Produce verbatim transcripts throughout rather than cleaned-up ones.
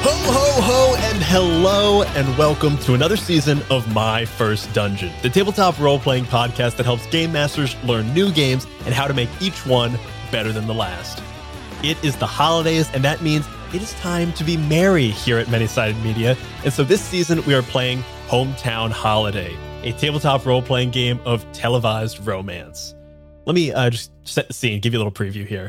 Ho, ho, ho, and hello, and welcome to another season of My First Dungeon, the tabletop role-playing podcast that helps game masters learn new games and how to make each one better than the last. It is the holidays, and that means it is time to be merry here at Many-Sided Media, and so this season we are playing Hometown Holiday, a tabletop role-playing game of televised romance. Let me uh, just set the scene, give you a little preview here.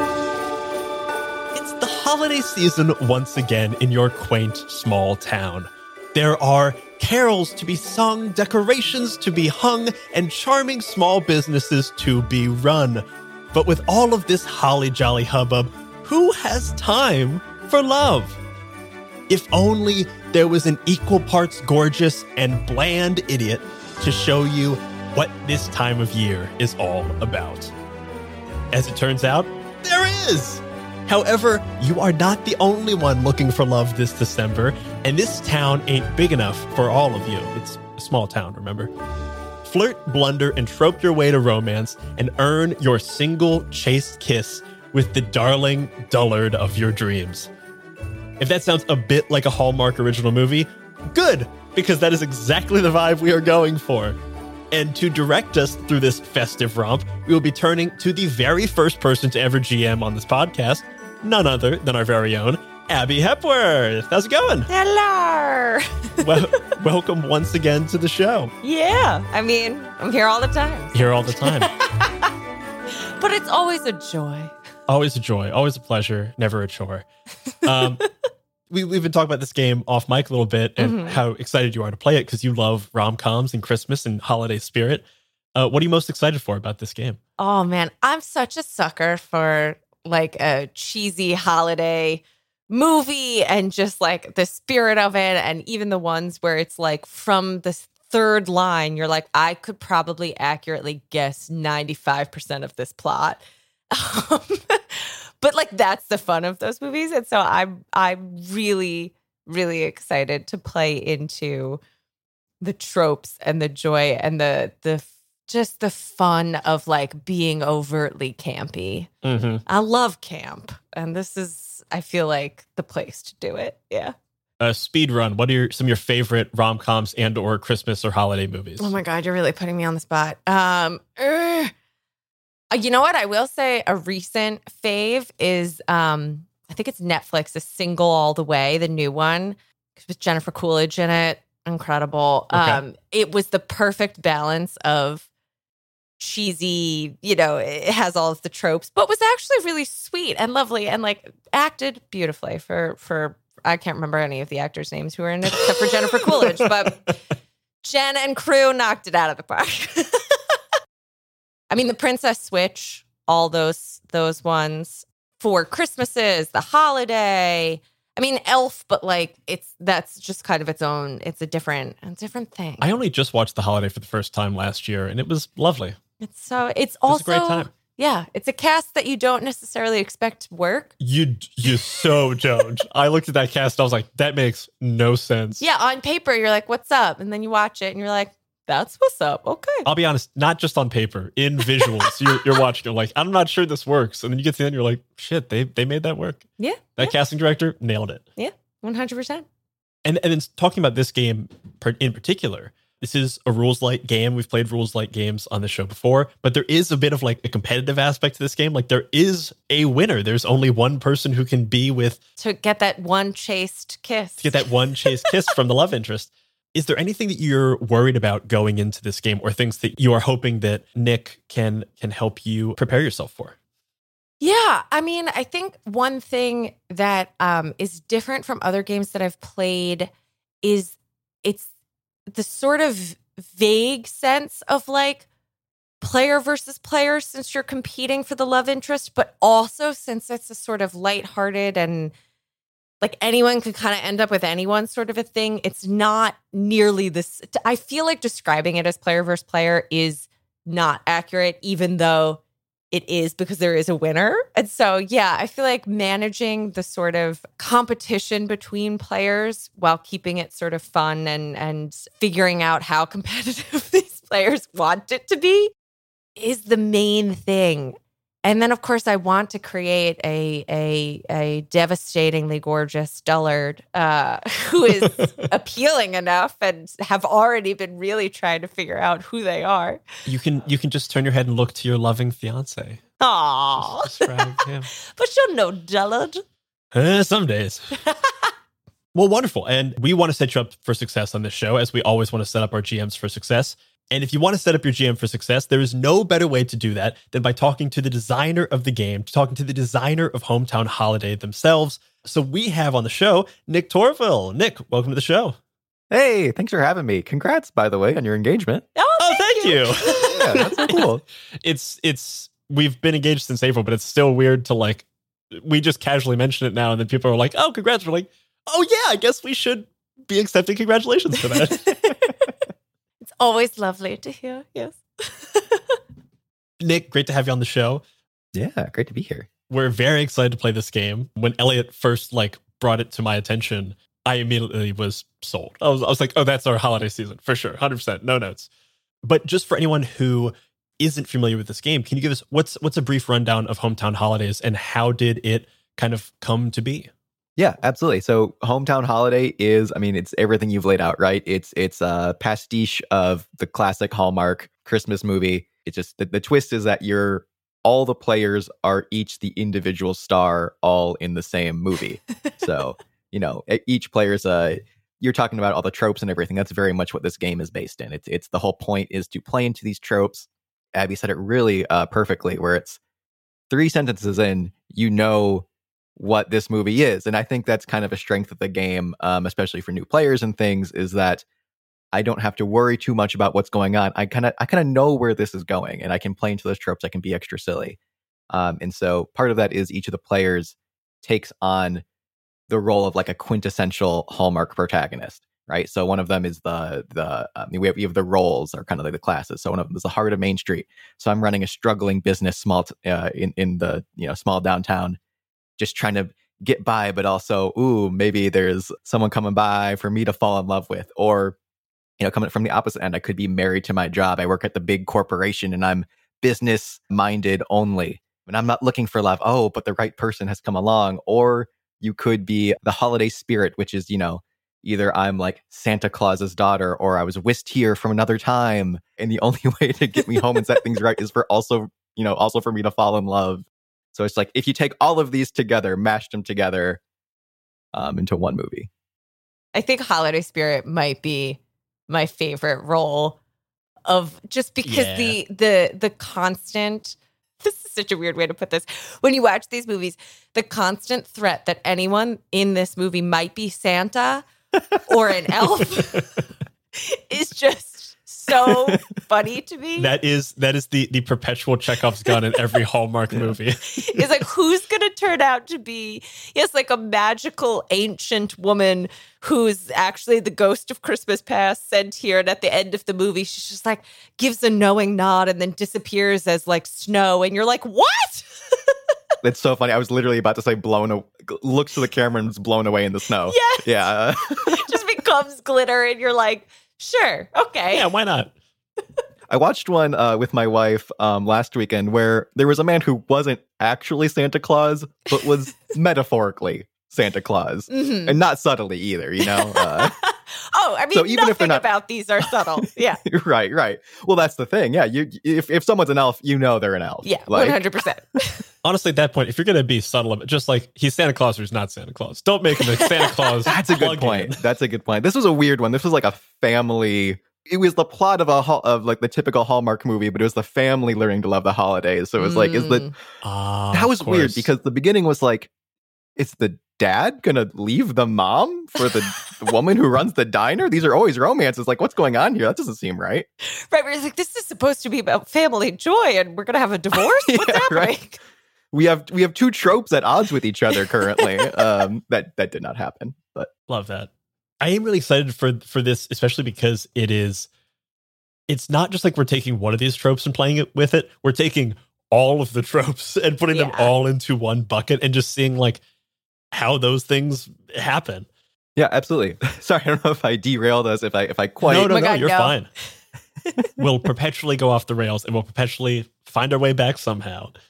It's the holiday season once again in your quaint small town. There are carols to be sung, decorations to be hung, and charming small businesses to be run. But with all of this holly jolly hubbub, who has time for love? If only there was an equal parts gorgeous and bland idiot to show you what this time of year is all about. As it turns out, there is! However, you are not the only one looking for love this December, and this town ain't big enough for all of you. It's a small town, remember? Flirt, blunder, and trope your way to romance and earn your single chaste kiss with the darling dullard of your dreams. If that sounds a bit like a Hallmark original movie, good, because that is exactly the vibe we are going for. And to direct us through this festive romp, we will be turning to the very first person to ever G M on this podcast, none other than our very own Abby Hepworth. How's it going? Hello. Well, welcome once again to the show. Yeah, I mean, I'm here all the time. Here all the time. But it's always a joy. Always a joy, always a pleasure, never a chore. Um, we, we've been talking about this game off mic a little bit and mm-hmm. how excited you are to play it because you love rom-coms and Christmas and holiday spirit. Uh, what are you most excited for about this game? Oh, man, I'm such a sucker for like a cheesy holiday movie and just like the spirit of it. And even the ones where it's like from the third line, you're like, I could probably accurately guess ninety-five percent of this plot. Um, but like that's the fun of those movies, and so I'm I'm really really excited to play into the tropes and the joy and the the just the fun of like being overtly campy. Mm-hmm. I love camp, and this is I feel like the place to do it. Yeah. Uh, speed run. What are your, some of your favorite rom-coms and or Christmas or holiday movies? Oh my God, you're really putting me on the spot. Um. Uh, You know what? I will say a recent fave is, um, I think it's Netflix, A Single All the Way, the new one, with Jennifer Coolidge in it. Incredible. Okay. Um, it was the perfect balance of cheesy, you know, it has all of the tropes, but was actually really sweet and lovely and like acted beautifully for, for I can't remember any of the actors' names who were in it except for Jennifer Coolidge, but Jen and crew knocked it out of the park. I mean, the Princess Switch, all those those ones for Christmases, the holiday. I mean, Elf, but like it's that's just kind of its own. It's a different, a different thing. I only just watched the holiday for the first time last year, and it was lovely. It's so. It's also it was a great time. Yeah, it's a cast that you don't necessarily expect to work. You you so don't. I looked at that cast, and I was like, that makes no sense. Yeah, on paper, you're like, what's up? And then you watch it, and you're like, that's what's up. Okay. I'll be honest, not just on paper, in visuals. you're, you're watching, you're like, I'm not sure this works. And then you get to the end, you're like, shit, they they made that work. Yeah. That yeah. casting director nailed it. Yeah, one hundred percent. And, and then talking about this game in particular, this is a rules light game. We've played rules light games on the show before, but there is a bit of like a competitive aspect to this game. Like there is a winner. There's only one person who can be with. To get that one chaste kiss. To get that one chaste kiss from the love interest. Is there anything that you're worried about going into this game or things that you are hoping that Nick can can help you prepare yourself for? Yeah, I mean, I think one thing that um, is different from other games that I've played is it's the sort of vague sense of like player versus player since you're competing for the love interest, but also since it's a sort of lighthearted and like anyone could kind of end up with anyone sort of a thing. It's not nearly this. I feel like describing it as player versus player is not accurate, even though it is because there is a winner. And so, yeah, I feel like managing the sort of competition between players while keeping it sort of fun and, and figuring out how competitive these players want it to be is the main thing. And then, of course, I want to create a a, a devastatingly gorgeous dullard uh, who is appealing enough and have already been really trying to figure out who they are. You can you can just turn your head and look to your loving fiance. Aww. Just describe him. But you're no dullard. Uh, some days. Well, wonderful. And we want to set you up for success on this show, as we always want to set up our G Ms for success. And if you want to set up your G M for success, there is no better way to do that than by talking to the designer of the game, talking to the designer of Hometown Holiday themselves. So we have on the show, Nick Torville. Nick, welcome to the show. Hey, thanks for having me. Congrats, by the way, on your engagement. Oh, Oh, thank, thank you. you. Yeah, that's so cool. It's, it's, we've been engaged since April, but it's still weird to like, we just casually mention it now. And then people are like, oh, congrats. We're like, oh yeah, I guess we should be accepting congratulations for that. It's always lovely to hear. Yes. Nick, great to have you on the show. Yeah, great to be here. We're very excited to play this game. When Elliot first like brought it to my attention, I immediately was sold. I was, I was like, oh, that's our holiday season for sure. one hundred percent. No notes. But just for anyone who isn't familiar with this game, can you give us what's what's a brief rundown of Hometown Holidays and how did it kind of come to be? Yeah, absolutely. So Hometown Holiday is, I mean, it's everything you've laid out, right? It's it's a pastiche of the classic Hallmark Christmas movie. It's just the, the twist is that you're all the players are each the individual star, all in the same movie. So, you know, each player's a, you're talking about all the tropes and everything. That's very much what this game is based in. It's it's the whole point is to play into these tropes. Abby said it really uh, perfectly, where it's three sentences in, you know what this movie is. And I think that's kind of a strength of the game, um, especially for new players and things, is that I don't have to worry too much about what's going on. I kind of I kind of know where this is going, and I can play into those tropes. I can be extra silly. Um, and so part of that is each of the players takes on the role of like a quintessential Hallmark protagonist, right? So one of them is the, the um, we, have, we have the roles are kind of like the classes. So one of them is the heart of Main Street. So I'm running a struggling business small t- uh, in, in the, you know, small downtown, just trying to get by, but also, ooh, maybe there's someone coming by for me to fall in love with. Or, you know, coming from the opposite end, I could be married to my job. I work at the big corporation and I'm business minded only. And I'm not looking for love. Oh, but the right person has come along. Or you could be the holiday spirit, which is, you know, either I'm like Santa Claus's daughter or I was whisked here from another time. And the only way to get me home and set things right is for also, you know, also for me to fall in love. So it's like, if you take all of these together, mash them together um, into one movie. I think holiday spirit might be my favorite role of just because Yeah. the the the constant, this is such a weird way to put this. When you watch these movies, the constant threat that anyone in this movie might be Santa or an elf is just so funny to me. That is that is the the perpetual Chekhov's gun in every Hallmark movie. It's like, who's going to turn out to be, yes, like a magical ancient woman who's actually the ghost of Christmas past sent here. And at the end of the movie, she's just like gives a knowing nod and then disappears as like snow. And you're like, what? It's so funny. I was literally about to say blown, a- looks to the camera and is blown away in the snow. Yes. Yeah. It just becomes glitter. And you're like, sure, okay. Yeah, why not? I watched one uh, with my wife um, last weekend where there was a man who wasn't actually Santa Claus, but was metaphorically Santa Claus. Mhm. And not subtly either, you know? Uh, Oh, I mean, So even if they're nothing not- about these are subtle. Yeah. right, right. Well, that's the thing. Yeah, you if, if someone's an elf, you know they're an elf. Yeah, Like, one hundred percent. Honestly, at that point, if you're going to be subtle, about just like he's Santa Claus or he's not Santa Claus, don't make him a Santa Claus. That's a good plug-in. point. That's a good point. This was a weird one. This was like a family. It was the plot of a hall, of like the typical Hallmark movie, but it was the family learning to love the holidays. So it was like, is the Mm. Ah, that was of weird course. because the beginning was like, is the dad gonna leave the mom for the, the woman who runs the diner? These are always romances. Like, what's going on here? That doesn't seem right. Right, where it's like, this is supposed to be about family joy and we're going to have a divorce? What's Yeah, happening? right. We have we have two tropes at odds with each other currently. um, that that did not happen, but Love that. I am really excited for for this, especially because it is. It's not just like we're taking one of these tropes and playing it with it. We're taking all of the tropes and putting them Yeah. all into one bucket and just seeing like how those things happen. yeah, absolutely. Sorry, I don't know if I derailed us. If I if I quite no, no, my no, God, you're no. fine. We'll perpetually go off the rails and we'll perpetually find our way back somehow.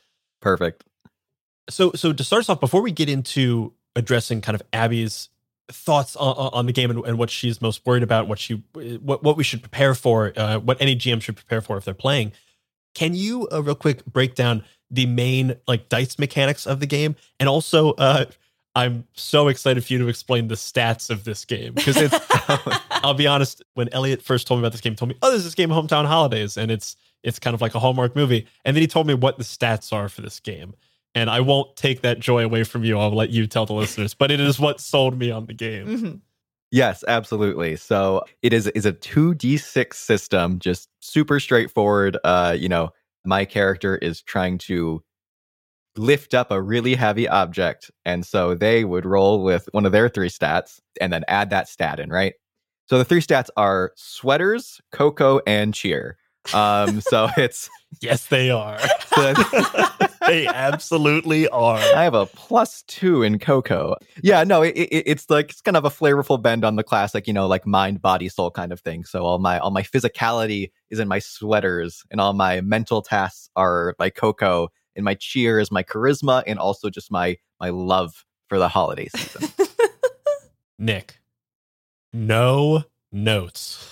Perfect. So, so to start us off, before we get into addressing kind of Abby's thoughts on, on the game and, and what she's most worried about, what she, what what we should prepare for, uh, what any G M should prepare for if they're playing, can you uh, real quick break down the main like dice mechanics of the game, and also uh, I'm so excited for you to explain the stats of this game, because it's. I'll be honest, when Elliot first told me about this game, he told me, "Oh, there's this game, Hometown Holidays," and it's it's kind of like a Hallmark movie, and then he told me what the stats are for this game. And I won't take that joy away from you. I'll let you tell the listeners, but it is what sold me on the game. Mm-hmm. Yes, absolutely. So it is is a two d six system, just super straightforward. Uh, you know, my character is trying to lift up a really heavy object, and so they would roll with one of their three stats and then add that stat in, right? So the three stats are sweaters, cocoa, and cheer. Um, so it's yes, they are. They absolutely are. I have a plus two in cocoa. Yeah, no, it, it, it's like it's kind of a flavorful bend on the classic, you know, like mind, body, soul kind of thing. So all my all my physicality is in my sweaters, and all my mental tasks are like cocoa, and my cheer is my charisma, and also just my my love for the holiday season. Nick, no notes.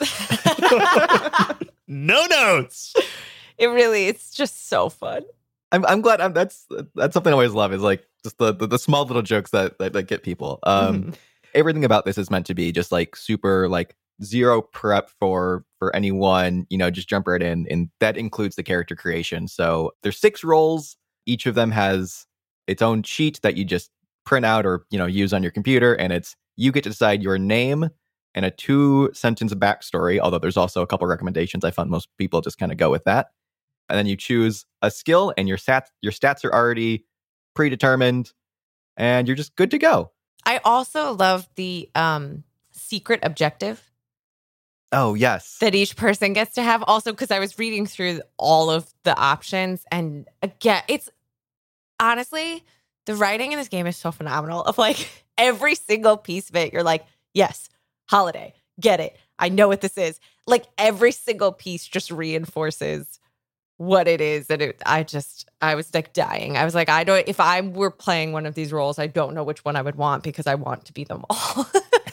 No notes. It really, it's just so fun. I'm I'm glad. I'm, that's that's something I always love, is like just the the, the small little jokes that, that that get people. Um, Mm-hmm. Everything about this is meant to be just like super like zero prep for for anyone. You know, just jump right in, and that includes the character creation. So there's six roles. Each of them has its own sheet that you just print out or you know use on your computer, and it's you get to decide your name and a two sentence backstory. Although there's also a couple recommendations. I found most people just kind of go with that. And then you choose a skill, and your stats your stats are already predetermined, and you're just good to go. I also love the um, secret objective Oh, yes. that each person gets to have. Also, because I was reading through all of the options, and again, it's honestly, the writing in this game is so phenomenal. Of like every single piece of it, you're like, yes, holiday, get it. I know what this is. Like every single piece just reinforces what it is. And it, I just, I was like dying. I was like, I don't, if I were playing one of these roles, I don't know which one I would want, because I want to be them all.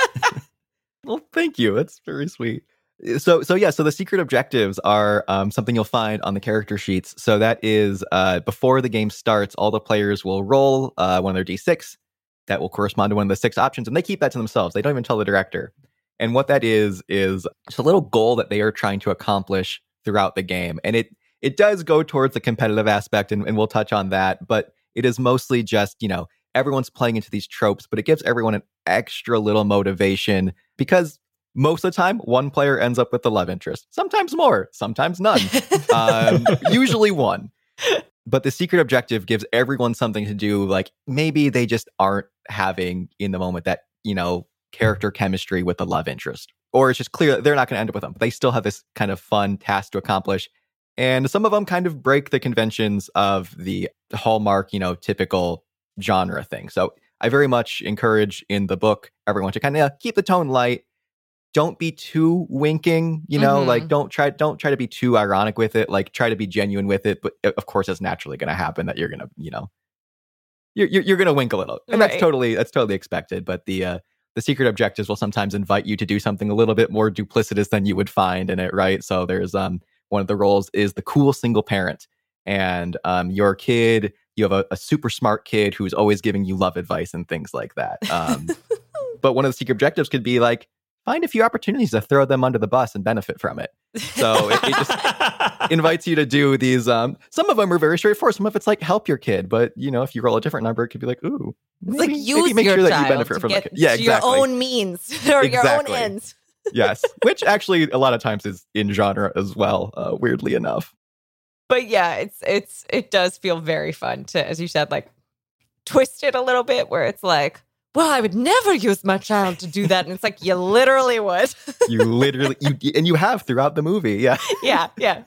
Well, thank you. That's very sweet. So, so yeah, so the secret objectives are um, something you'll find on the character sheets. So that is uh, before the game starts, all the players will roll uh, one of their d six that will correspond to one of the six options, and they keep that to themselves. They don't even tell the director. And what that is, is just a little goal that they are trying to accomplish throughout the game. And it, It does go towards the competitive aspect, and, and we'll touch on that, but it is mostly just, you know, everyone's playing into these tropes, but it gives everyone an extra little motivation, because most of the time, one player ends up with the love interest. Sometimes more, sometimes none. um, usually one. But the secret objective gives everyone something to do, like maybe they just aren't having in the moment that, you know, character chemistry with the love interest. Or it's just clear that they're not going to end up with them. But they still have this kind of fun task to accomplish. And some of them kind of break the conventions of the Hallmark, you know, typical genre thing. So I very much encourage in the book everyone to kind of keep the tone light. Don't be too winking, you know, Mm-hmm. like don't try don't try to be too ironic with it. Like try to be genuine with it. But of course, it's naturally going to happen that you're going to, you know, you're you're, you're going to wink a little, and Right. that's totally that's totally expected. But the uh, the secret objectives will sometimes invite you to do something a little bit more duplicitous than you would find in it, right? So there's um. One of the roles is the cool single parent, and um, your kid, you have a, a super smart kid who's always giving you love advice and things like that. Um, but one of the secret objectives could be like, find a few opportunities to throw them under the bus and benefit from it. So it, it just invites you to do these. Um, some of them are very straightforward. Some of it's like help your kid, but you know, if you roll a different number, it could be like, ooh, It's maybe, like use maybe make your sure that you child benefit to from get it. Yeah, to exactly. your own means or your Exactly. own ends. Yes, which actually a lot of times is in genre as well. Uh, weirdly enough. But yeah, it's it's it does feel very fun to, as you said, like twist it a little bit, where it's like, well, I would never use my child to do that, and it's like you literally would. You literally, you and you have throughout the movie. Yeah, yeah, yeah.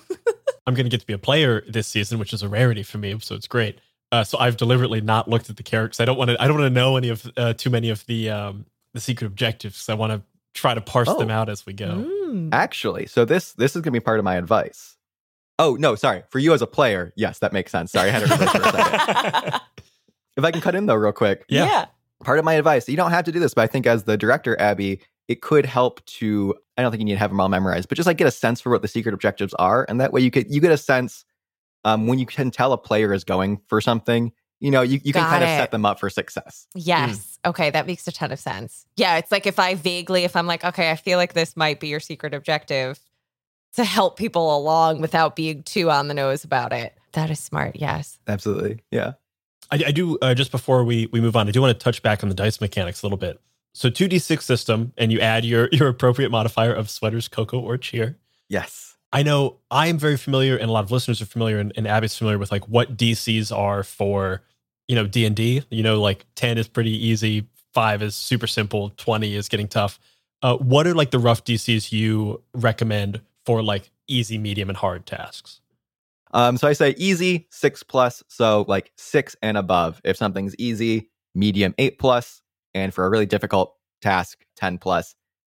I'm going to get to be a player this season, which is a rarity for me, so it's great. Uh, so I've deliberately not looked at the characters. I don't want to. I don't want to know any of uh, too many of the um, the secret objectives. I want to try to parse Oh. them out as we go. Mm. actually, so this this is going to be part of my advice. Oh, no, sorry. For you as a player, yes, that makes sense. Sorry, I had it reversed for a second. If I can cut in, though, real quick. Yeah. yeah. Part of my advice, you don't have to do this, but I think as the director, Abby, it could help to, I don't think you need to have them all memorized, but just like get a sense for what the secret objectives are. And that way you could you get a sense um, when you can tell a player is going for something, you know, you, you can Got kind of it. set them up for success. Yes. Mm. Okay. That makes a ton of sense. Yeah. It's like if I vaguely, if I'm like, okay, I feel like this might be your secret objective to help people along without being too on the nose about it. That is smart. Yes. Absolutely. Yeah. I, I do, uh, just before we, we move on, I do want to touch back on the dice mechanics a little bit. So two d six system, and you add your, your appropriate modifier of sweaters, cocoa, or cheer. Yes. I know I am very familiar, and a lot of listeners are familiar, and, and Abby's familiar with like what D Cs are for, you know, D and D. You know, like ten is pretty easy, five is super simple, twenty is getting tough. Uh, what are like the rough D Cs you recommend for like easy, medium, and hard tasks? Um, so I say easy, six plus. So like six and above. If something's easy, medium, eight plus. And for a really difficult task, ten plus.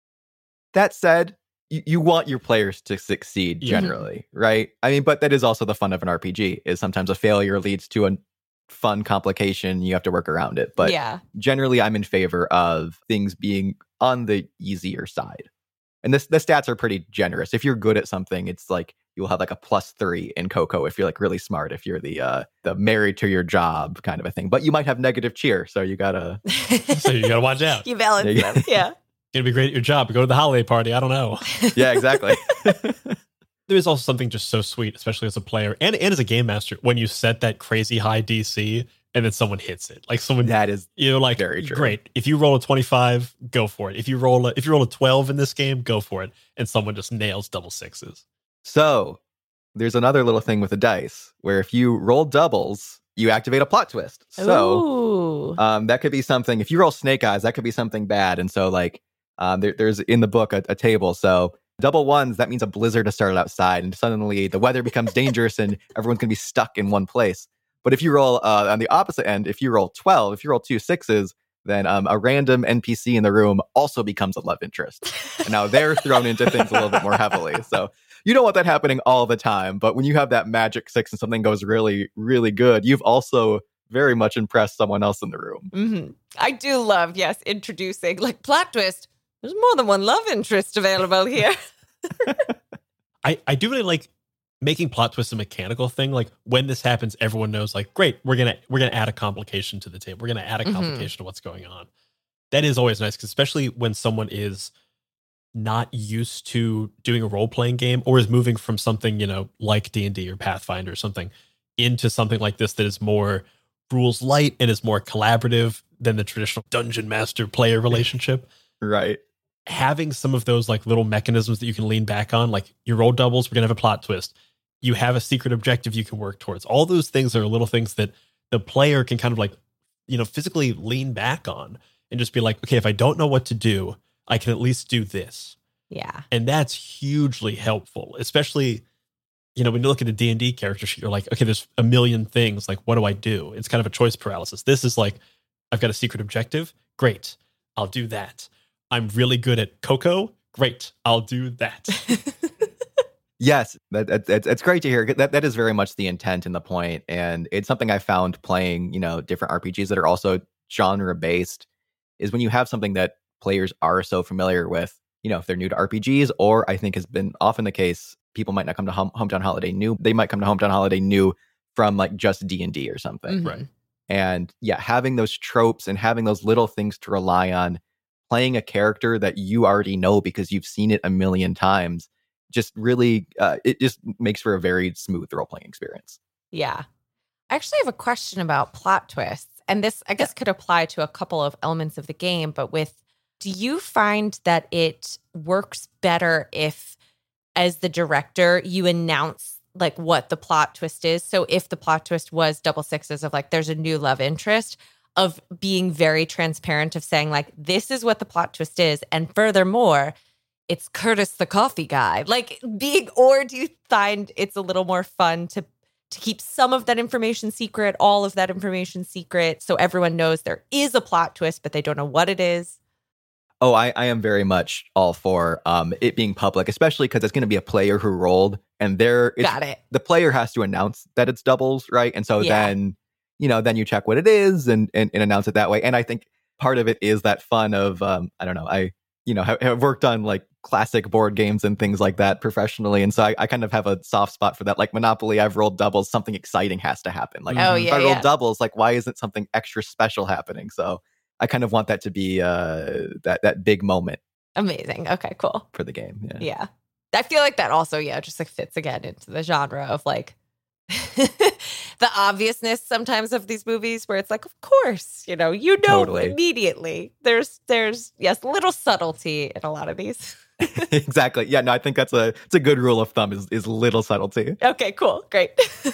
That said, you, you want your players to succeed generally, yeah. right? I mean, but that is also the fun of an R P G, is sometimes a failure leads to a fun complication. You have to work around it. But yeah. generally, I'm in favor of things being on the easier side. And this, the stats are pretty generous. If you're good at something, it's like you'll have like a plus three in Coco if you're like really smart, if you're the uh, the married to your job kind of a thing. But you might have negative cheer, so you gotta so you gotta watch out. You balance yeah. them, yeah. It'd be great at your job. Go to the holiday party. I don't know. Yeah, exactly. There is also something just so sweet, especially as a player and, and as a game master, when you set that crazy high D C and then someone hits it. Like someone that is you know, like very true. Great. If you roll a twenty-five, go for it. If you roll a if you roll a twelve in this game, go for it. And someone just nails double sixes. So there's another little thing with the dice where if you roll doubles, you activate a plot twist. So um, that could be something. If you roll snake eyes, that could be something bad. And so like um, there, there's in the book a, a table. So double ones, that means a blizzard has started outside and suddenly the weather becomes dangerous and everyone's going to be stuck in one place. But if you roll uh, on the opposite end, if you roll twelve, if you roll two sixes, then um, a random N P C in the room also becomes a love interest. And now they're thrown into things a little bit more heavily. So you don't want that happening all the time. But when you have that magic six and something goes really, really good, you've also very much impressed someone else in the room. Mm-hmm. I do love, yes, introducing like plot twist. There's more than one love interest available here. I, I do really like making plot twists a mechanical thing. Like when this happens, everyone knows like, great, we're going to, we're going to add a complication to the table. We're going to add a complication mm-hmm. to what's going on. That is always nice, because especially when someone is not used to doing a role-playing game or is moving from something, you know, like D and D or Pathfinder or something into something like this that is more rules light and is more collaborative than the traditional dungeon master player relationship. Right. Having some of those like little mechanisms that you can lean back on, like you roll doubles, we're going to have a plot twist. You have a secret objective you can work towards. All those things are little things that the player can kind of like, you know, physically lean back on and just be like, okay, if I don't know what to do, I can at least do this. Yeah. And that's hugely helpful, especially, you know, when you look at a D and D character sheet, you're like, okay, there's a million things. Like, what do I do? It's kind of a choice paralysis. This is like, I've got a secret objective. Great. I'll do that. I'm really good at Coco. Great. I'll do that. Yes, that, that, that's, it's great to hear. That that is very much the intent and the point. And it's something I found playing, you know, different R P Gs that are also genre based, is when you have something that players are so familiar with, you know, if they're new to R P Gs, or I think has been often the case, people might not come to home, Hometown Holiday new. They might come to Hometown Holiday new from like just D and D or something. Mm-hmm. Right. And yeah, having those tropes and having those little things to rely on, playing a character that you already know because you've seen it a million times, just really, uh, it just makes for a very smooth role-playing experience. Yeah. I actually have a question about plot twists. And this, I guess, could apply to a couple of elements of the game. But with, do you find that it works better if, as the director, you announce like what the plot twist is? So if the plot twist was double sixes of like, there's a new love interest, of being very transparent, of saying like, this is what the plot twist is. And furthermore, it's Curtis the coffee guy. Like being, or do you find it's a little more fun to to keep some of that information secret, all of that information secret, so everyone knows there is a plot twist, but they don't know what it is? Oh, I, I am very much all for um, it being public, especially because it's going to be a player who rolled, and they're it's, Got it. the player has to announce that it's doubles, right? And so Yeah. then, you know, then you check what it is and, and and announce it that way. And I think part of it is that fun of um, I don't know, I you know have, have worked on like classic board games and things like that professionally, and so I, I kind of have a soft spot for that. Like Monopoly, I've rolled doubles, something exciting has to happen. Like Oh, if yeah, I roll yeah. doubles, like why isn't something extra special happening? So I kind of want that to be uh, that that big moment Amazing. Okay, cool. for the game. Yeah. Yeah. I feel like that also, yeah, just like fits again into the genre of like the obviousness sometimes of these movies where it's like, of course, you know, you know Totally. immediately. There's there's yes, little subtlety in a lot of these. Exactly. Yeah, no, I think that's a it's a good rule of thumb is is little subtlety. Okay, cool. Great.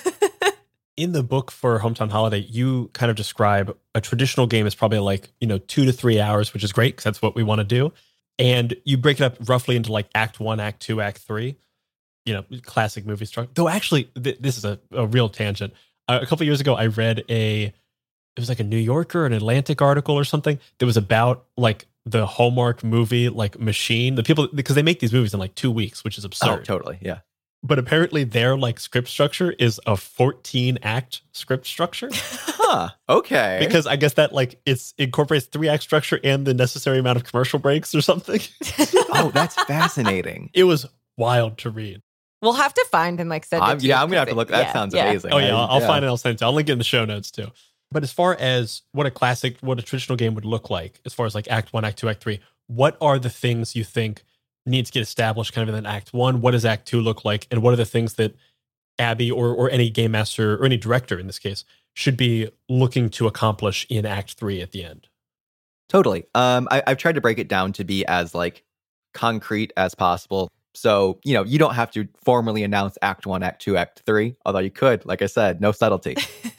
In the book for Hometown Holiday, you kind of describe a traditional game is probably like, you know, two to three hours, which is great because that's what we want to do. And you break it up roughly into like act one, act two, act three, you know, classic movie structure. Though actually, th- this is a, a real tangent. Uh, a couple of years ago, I read a, it was like a New Yorker, an Atlantic article or something that was about like the Hallmark movie, like Machine. The people, because they make these movies in like two weeks, which is absurd. Oh, totally. Yeah. But apparently their like script structure is a fourteen act script structure. Huh. Okay. Because I guess that like it's incorporates three act structure and the necessary amount of commercial breaks or something. Oh, that's fascinating. It was wild to read. We'll have to find and like send it I'm, to yeah, you I'm gonna have to 'cause look. it- That yeah, sounds yeah. amazing. Oh yeah, I- I'll, I'll find it. I'll send it to you. I'll link it in the show notes too. But as far as what a classic, what a traditional game would look like, as far as like act one, act two, act three, what are the things you think need to get established kind of in act one? What does act two look like? And what are the things that Abby or or any game master or any director in this case should be looking to accomplish in act three at the end? Totally. Um, I, I've tried to break it down to be as like concrete as possible. So, you know, you don't have to formally announce act one, act two, act three, although you could, like I said, no subtlety.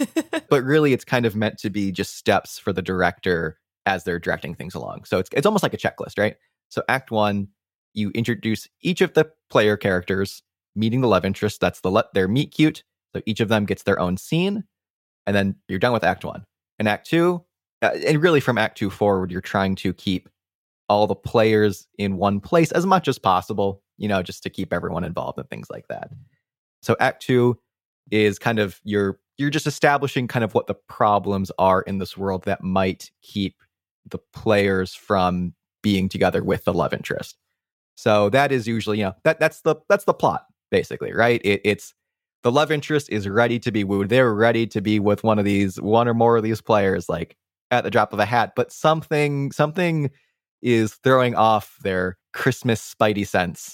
But really it's kind of meant to be just steps for the director as they're directing things along. So it's it's almost like a checklist, right? So act one, you introduce each of the player characters, meeting the love interest. That's the le- their meet cute. So each of them gets their own scene. And then you're done with act one. And act two, uh, and really from act two forward, you're trying to keep all the players in one place as much as possible, you know, just to keep everyone involved and things like that. So act two is kind of you're you're just establishing kind of what the problems are in this world that might keep the players from being together with the love interest. So that is usually, you know, that that's the that's the plot basically, right? It, it's the love interest is ready to be wooed. They're ready to be with one of these, one or more of these players, like at the drop of a hat. But something something is throwing off their Christmas spidey sense.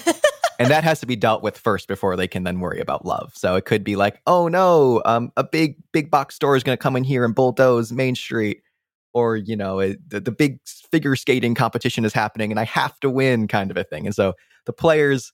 And that has to be dealt with first before they can then worry about love. So it could be like, oh no, um, a big, big box store is going to come in here and bulldoze Main Street. Or, you know, it, the, the big figure skating competition is happening and I have to win kind of a thing. And so the players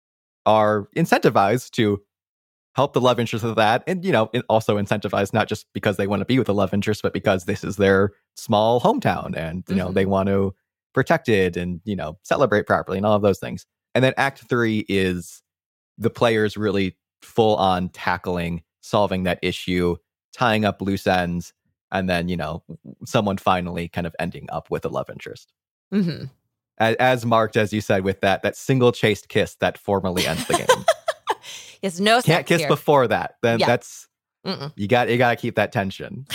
are incentivized to help the love interest of that. And, you know, it also incentivized not just because they want to be with the love interest, but because this is their small hometown and, you know, Mhm. they want to protect it and, you know, celebrate properly and all of those things. And then act three is the players really full on tackling, solving that issue, tying up loose ends, and then, you know, someone finally kind of ending up with a love interest. Mm-hmm. As, as marked, as you said, with that that single chaste kiss that formally ends the game. Yes, no sex Can't kiss here. before that. Then Yeah. that's Mm-mm. you got you got to keep that tension.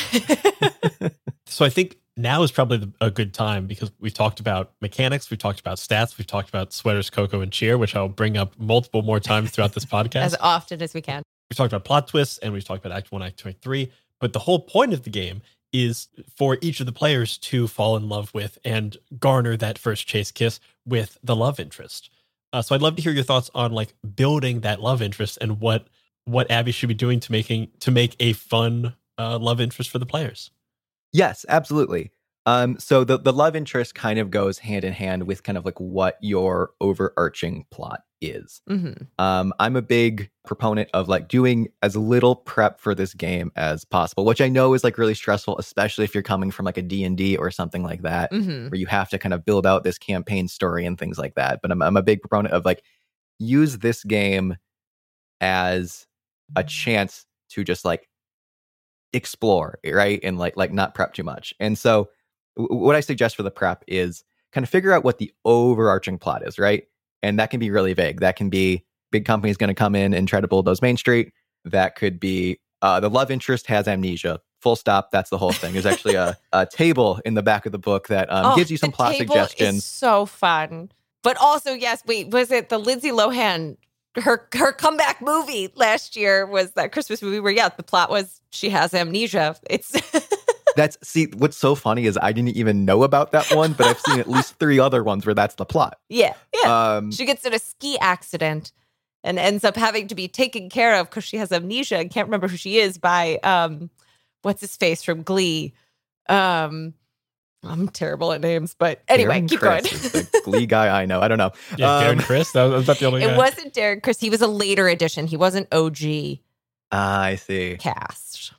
So I think now is probably the, a good time because we've talked about mechanics, we've talked about stats, we've talked about sweaters, cocoa, and cheer, which I'll bring up multiple more times throughout this podcast. As often as we can. We've talked about plot twists and we've talked about act one, act two, act three. But the whole point of the game is for each of the players to fall in love with and garner that first chase kiss with the love interest. Uh, so I'd love to hear your thoughts on like building that love interest and what what Abby should be doing to making to make a fun uh, love interest for the players. Yes, absolutely. Um, so the, the love interest kind of goes hand in hand with kind of like what your overarching plot is. Mm-hmm. Um, I'm a big proponent of like doing as little prep for this game as possible, which I know is like really stressful, especially if you're coming from like a D and D or something like that, Mm-hmm. where you have to kind of build out this campaign story and things like that. But I'm, I'm a big proponent of like use this game as a chance to just like explore, right? And like like not prep too much. And so w- what I suggest for the prep is kind of figure out what the overarching plot is, right? And that can be really vague. That can be big company is going to come in and try to bulldoze Main Street. That could be uh, the love interest has amnesia. Full stop. That's the whole thing. There's actually a, a table in the back of the book that um, oh, gives you some the plot table suggestions. Is so fun. But also, yes, wait, was it the Lindsay Lohan, her her comeback movie last year was that Christmas movie where, yeah, the plot was she has amnesia. It's That's, see, what's so funny is I didn't even know about that one, but I've seen at least three other ones where that's the plot. Yeah, yeah. Um, she gets in a ski accident and ends up having to be taken care of because she has amnesia and can't remember who she is by, um, what's his face from Glee. Um, I'm terrible at names, but anyway, Darren keep Criss going. is the Glee guy I know. I don't know. Yeah, Um, Darren Criss. That was that the only guy. It wasn't Darren Criss. He was a later addition. He wasn't O G Ah, I see. cast.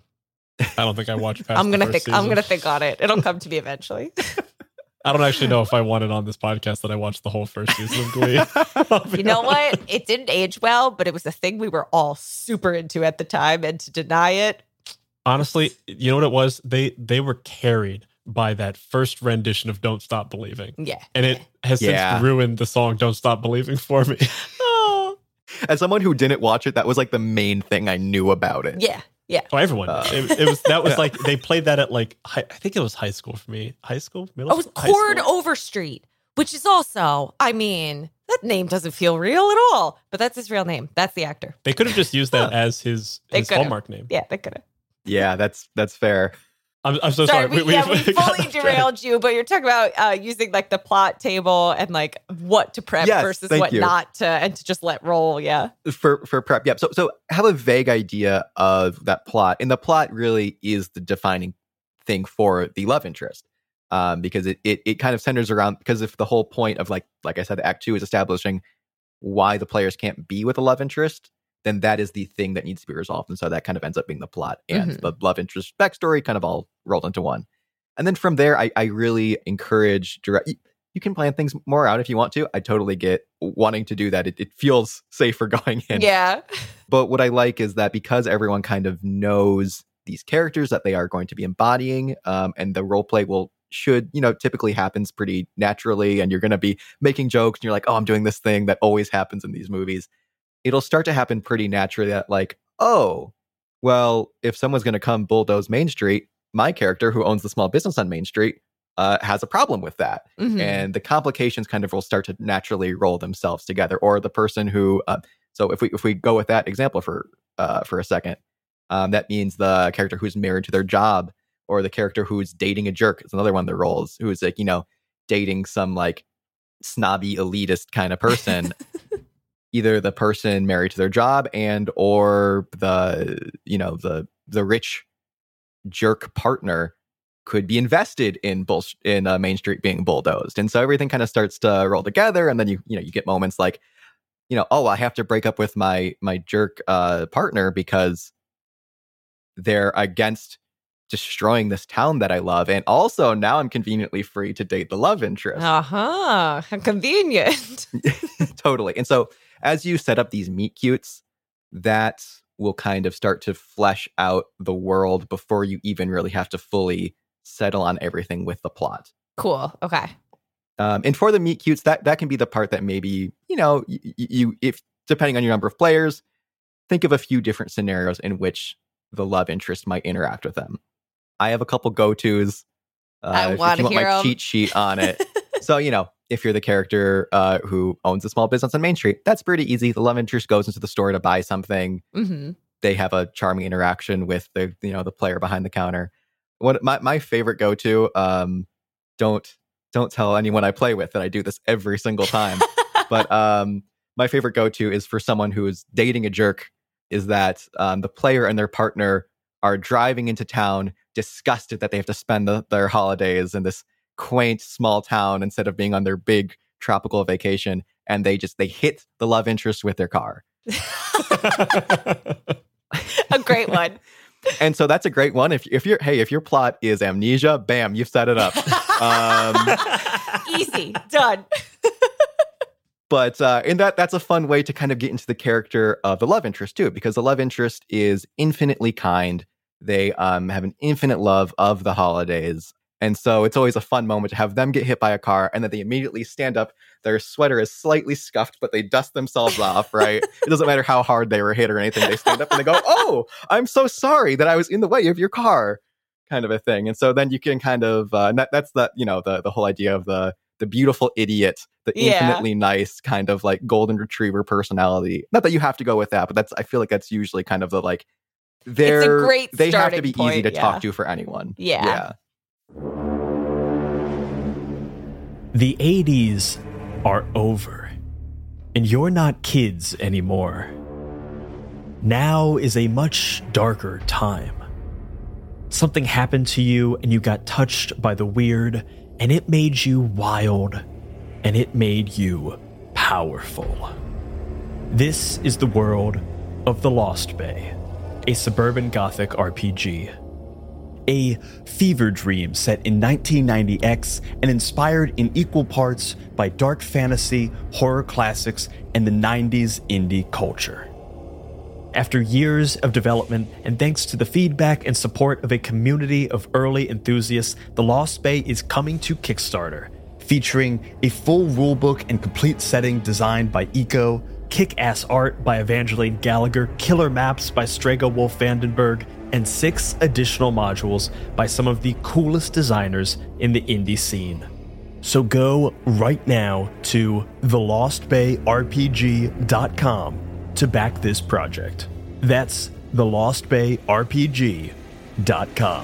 I don't think I watched past. I'm the gonna first think. I'm season. gonna think on it. It'll come to me eventually. I don't actually know if I wanted on this podcast that I watched the whole first season of Glee. I'll be You know honest. what? It didn't age well, but it was a thing we were all super into at the time, and to deny it, Honestly, you know what it was? They they were carried by that first rendition of "Don't Stop Believing," yeah. and it has Yeah. since ruined the song "Don't Stop Believing" for me. Oh, As someone who didn't watch it, that was like the main thing I knew about it. yeah, yeah. Oh, everyone. Uh, it, it was that was yeah. like they played that at like hi, I think it was high school for me. High school, middle Oh, it was school, high Cord school? Overstreet, which is also, I mean, that name doesn't feel real at all, but that's his real name. That's the actor. They could have just used that Huh. as his They his could've. hallmark name. Yeah, they could have. Yeah, that's that's fair. I'm, I'm so Sorry, sorry. we, yeah, we got fully off track. derailed you, but you're talking about uh, using like the plot table and like what to prep Yes, versus thank what you. not to, and to just let roll. Yeah. For for prep, yeah. So so have a vague idea of that plot, and the plot really is the defining thing for the love interest, um, because it, it it kind of centers around, because if the whole point of like like I said, Act Two is establishing why the players can't be with a love interest, then that is the thing that needs to be resolved, and so that kind of ends up being the plot and Mhm. the love interest backstory, kind of all rolled into one. And then from there, I I really encourage direct. You can plan things more out if you want to. I totally get wanting to do that. It, it feels safer going in. Yeah. But what I like is that because everyone kind of knows these characters that they are going to be embodying, um, and the role play will should, you know, typically happens pretty naturally, and you're going to be making jokes, and you're like, oh, I'm doing this thing that always happens in these movies. It'll start to happen pretty naturally that like, oh, well, if someone's going to come bulldoze Main Street, my character who owns the small business on Main Street uh, has a problem with that. Mhm. And the complications kind of will start to naturally roll themselves together. Or the person who, uh, so if we if we go with that example for uh, for a second, um, that means the character who's married to their job, or the character who's dating a jerk is another one of the roles, who's like, you know, dating some like snobby elitist kind of person. Either the person married to their job and or the, you know, the the rich jerk partner could be invested in bull in uh, Main Street being bulldozed, and so everything kind of starts to roll together. And then you you know you get moments like, you know, oh, I have to break up with my my jerk uh, partner because they're against destroying this town that I love, and also now I'm conveniently free to date the love interest. Uh-huh. How convenient. Totally. And so as you set up these meet cutes, that will kind of start to flesh out the world before you even really have to fully settle on everything with the plot. Cool. Okay. Um, and for the meet cutes, that that can be the part that maybe, you know, you, you if depending on your number of players, think of a few different scenarios in which the love interest might interact with them. I have a couple go-tos. Uh, I if- if wanna you want hear my 'em. cheat sheet on it. So, you know, if you're the character uh, who owns a small business on Main Street, that's pretty easy. The love interest goes into the store to buy something. Mm-hmm. They have a charming interaction with the, you know, the player behind the counter. What my, my favorite go-to, um, don't don't tell anyone I play with that I do this every single time. But um, my favorite go-to is for someone who is dating a jerk, is that um, the player and their partner are driving into town, disgusted that they have to spend the, their holidays in this quaint small town instead of being on their big tropical vacation, and they just they hit the love interest with their car. A great one. And so that's a great one. If if you're hey, if your plot is amnesia, bam, you've set it up. Um, Easy. Done. But uh, and that that's a fun way to kind of get into the character of the love interest too, because the love interest is infinitely kind. They um, have an infinite love of the holidays. And so it's always a fun moment to have them get hit by a car and then they immediately stand up. Their sweater is slightly scuffed, but they dust themselves off, right? It doesn't matter how hard they were hit or anything. They stand up and they go, oh, I'm so sorry that I was in the way of your car, kind of a thing. And so then you can kind of, uh, that, that's the, you know, the, the whole idea of the, the beautiful idiot, the Yeah. infinitely nice kind of like golden retriever personality. Not that you have to go with that, but that's, I feel like that's usually kind of the like, they're, great they have to starting be point, easy to yeah. talk to for anyone. Yeah. Yeah. The eighties are over, and you're not kids anymore. Now is a much darker time. Something happened to you, and you got touched by the weird, and it made you wild, and it made you powerful. This is the world of The Lost Bay, a suburban gothic R P G. A fever dream set in nineteen ninety X and inspired in equal parts by dark fantasy, horror classics, and the nineties indie culture. After years of development and thanks to the feedback and support of a community of early enthusiasts, The Lost Bay is coming to Kickstarter, featuring a full rulebook and complete setting designed by Eco, kick-ass art by Evangeline Gallagher, killer maps by Strega Wolf Vandenberg, and six additional modules by some of the coolest designers in the indie scene. So go right now to the lost bay r p g dot com to back this project. That's the lost bay r p g dot com.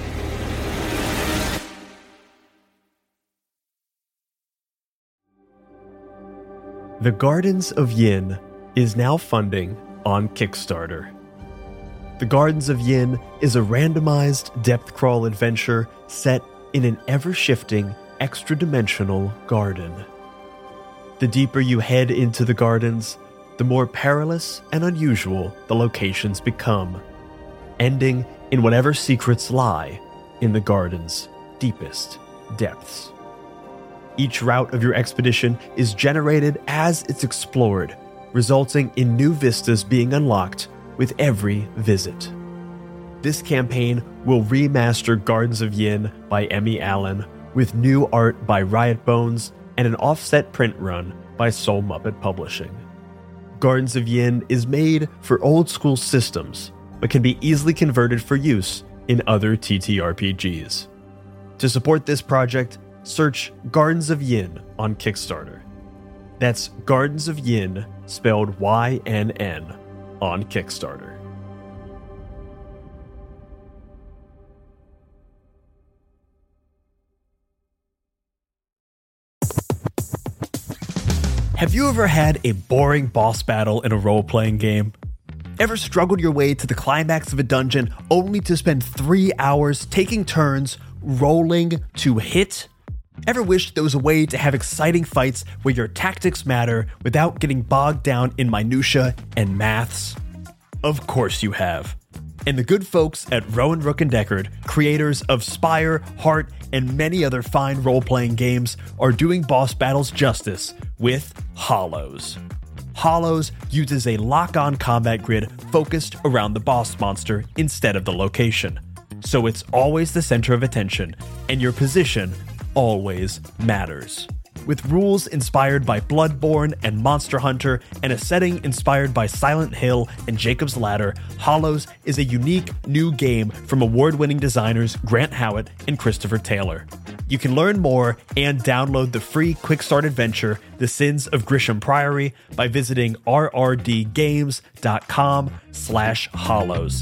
The Gardens of Yin is now funding on Kickstarter. The Gardens of Yin is a randomized depth crawl adventure set in an ever-shifting, extra-dimensional garden. The deeper you head into the gardens, the more perilous and unusual the locations become, ending in whatever secrets lie in the garden's deepest depths. Each route of your expedition is generated as it's explored, resulting in new vistas being unlocked with every visit. This campaign will remaster Gardens of Yin by Emmy Allen, with new art by Riot Bones and an offset print run by Soul Muppet Publishing. Gardens of Yin is made for old school systems, but can be easily converted for use in other T T R P Gs. To support this project, search Gardens of Yin on Kickstarter. That's Gardens of Yin, spelled Y N N, on Kickstarter. Have you ever had a boring boss battle in a role-playing game? Ever struggled your way to the climax of a dungeon only to spend three hours taking turns rolling to hit? Ever wished there was a way to have exciting fights where your tactics matter without getting bogged down in minutia and maths? Of course you have. And the good folks at Rowan Rook and Deckard, creators of Spire, Heart, and many other fine role-playing games, are doing boss battles justice with Hollows. Hollows uses a lock-on combat grid focused around the boss monster instead of the location. So it's always the center of attention, and your position always matters. With rules inspired by Bloodborne and Monster Hunter, and a setting inspired by Silent Hill and Jacob's Ladder, Hollows is a unique new game from award-winning designers Grant Howitt and Christopher Taylor. You can learn more and download the free quick start adventure, The Sins of Grisham Priory, by visiting rrdgames.com slash hollows.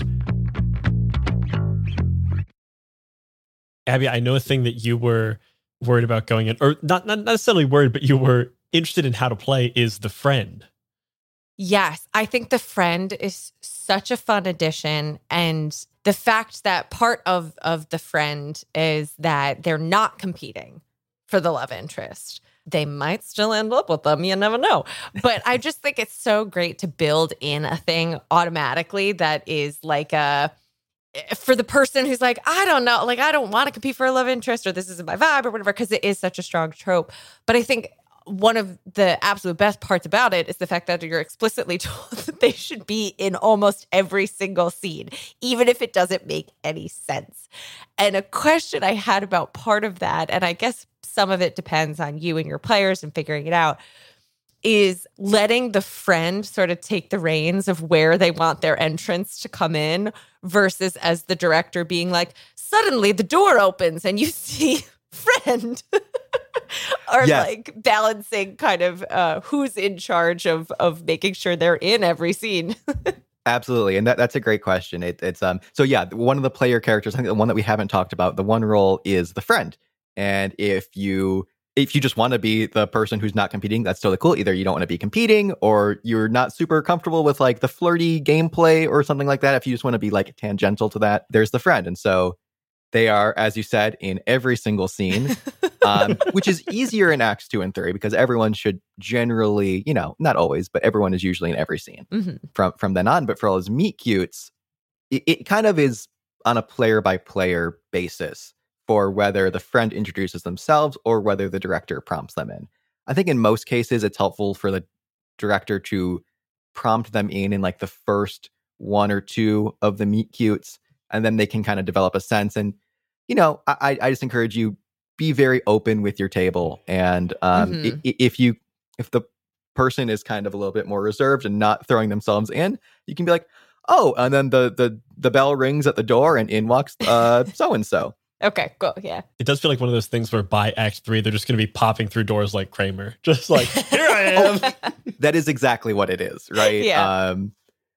Abby, I know a thing that you were worried about going in, or not, not necessarily worried, but you were interested in how to play, is The Friend. Yes, I think The Friend is such a fun addition. And the fact that part of, of The Friend is that they're not competing for the love interest. They might still end up with them. You never know. But I just think it's so great to build in a thing automatically that is like a, for the person who's like, I don't know, like, I don't want to compete for a love interest, or this isn't my vibe or whatever, because it is such a strong trope. But I think one of the absolute best parts about it is the fact that you're explicitly told that they should be in almost every single scene, even if it doesn't make any sense. And a question I had about part of that, and I guess some of it depends on you and your players and figuring it out, is letting the friend sort of take the reins of where they want their entrance to come in versus as the director being like, suddenly the door opens and you see friend. Or yes. like balancing kind of uh, who's in charge of of making sure they're in every scene. Absolutely. And that, that's a great question. It, it's um so yeah, one of the player characters, I think the one that we haven't talked about, the one role is the friend. And if you if you just want to be the person who's not competing, that's totally cool. Either you don't want to be competing or you're not super comfortable with like the flirty gameplay or something like that. If you just want to be like tangential to that, there's the friend. And so they are, as you said, in every single scene, um, which is easier in Acts two and three because everyone should generally, you know, not always, but everyone is usually in every scene mm-hmm. from from then on. But for all those meet cutes, it, it kind of is on a player by player basis for whether the friend introduces themselves or whether the director prompts them in. I think in most cases, it's helpful for the director to prompt them in in like the first one or two of the meet cutes, and then they can kind of develop a sense. And you know, I, I just encourage you, be very open with your table. And um, mm-hmm. I- if you, if the person is kind of a little bit more reserved and not throwing themselves in, you can be like, oh, and then the the the bell rings at the door and in walks uh, so-and-so. Okay, cool, yeah. It does feel like one of those things where by Act three, they're just going to be popping through doors like Kramer. Just like, here I am. Oh, that is exactly what it is, right? Yeah. Um,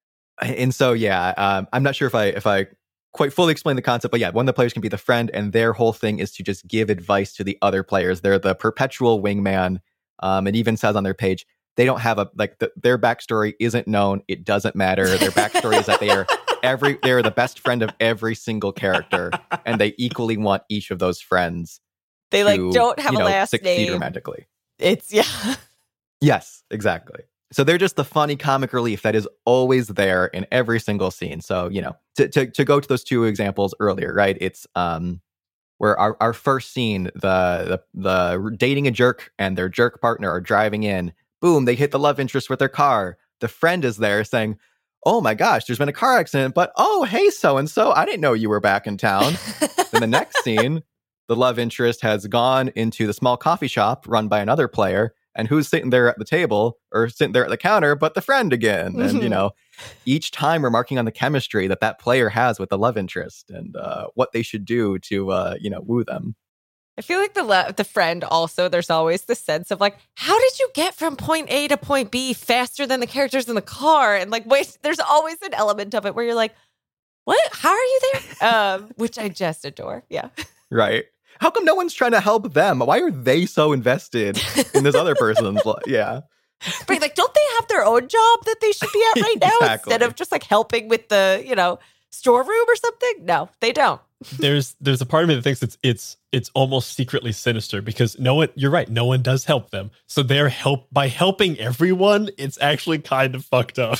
and so, yeah, um, I'm not sure if I if I... quite fully explain the concept, but yeah, one of the players can be the friend, and their whole thing is to just give advice to the other players. They're the perpetual wingman. Um, it even says on their page, they don't have a, like, the, their backstory isn't known. It doesn't matter. Their backstory is that they are every, they're the best friend of every single character, and they equally want each of those friends. They, to, like, don't have you know, a last succeed name. romantically. It's, yeah. Yes, exactly. So they're just the funny comic relief that is always there in every single scene. So, you know, to to, to go to those two examples earlier, right? It's um where our, our first scene, the, the the dating a jerk and their jerk partner are driving in. Boom, they hit the love interest with their car. The friend is there saying, oh my gosh, there's been a car accident, but oh, hey, so-and-so, I didn't know you were back in town. Then the next scene, the love interest has gone into the small coffee shop run by another player. And who's sitting there at the table or sitting there at the counter, but the friend again. Mm-hmm. And, you know, each time we're marking on the chemistry that that player has with the love interest and uh, what they should do to, uh, you know, woo them. I feel like the le- the friend also, there's always the sense of like, how did you get from point A to point B faster than the characters in the car? And like, wait, there's always an element of it where you're like, what? How are you there? um, which I just adore. Yeah. Right. How come no one's trying to help them? Why are they so invested in this other person's life? Yeah. But like, don't they have their own job that they should be at right now Exactly. instead of just like helping with the, you know, storeroom or something? No, they don't. There's there's a part of me that thinks it's it's it's almost secretly sinister because no one, you're right, no one does help them. So they're help by helping everyone, it's actually kind of fucked up.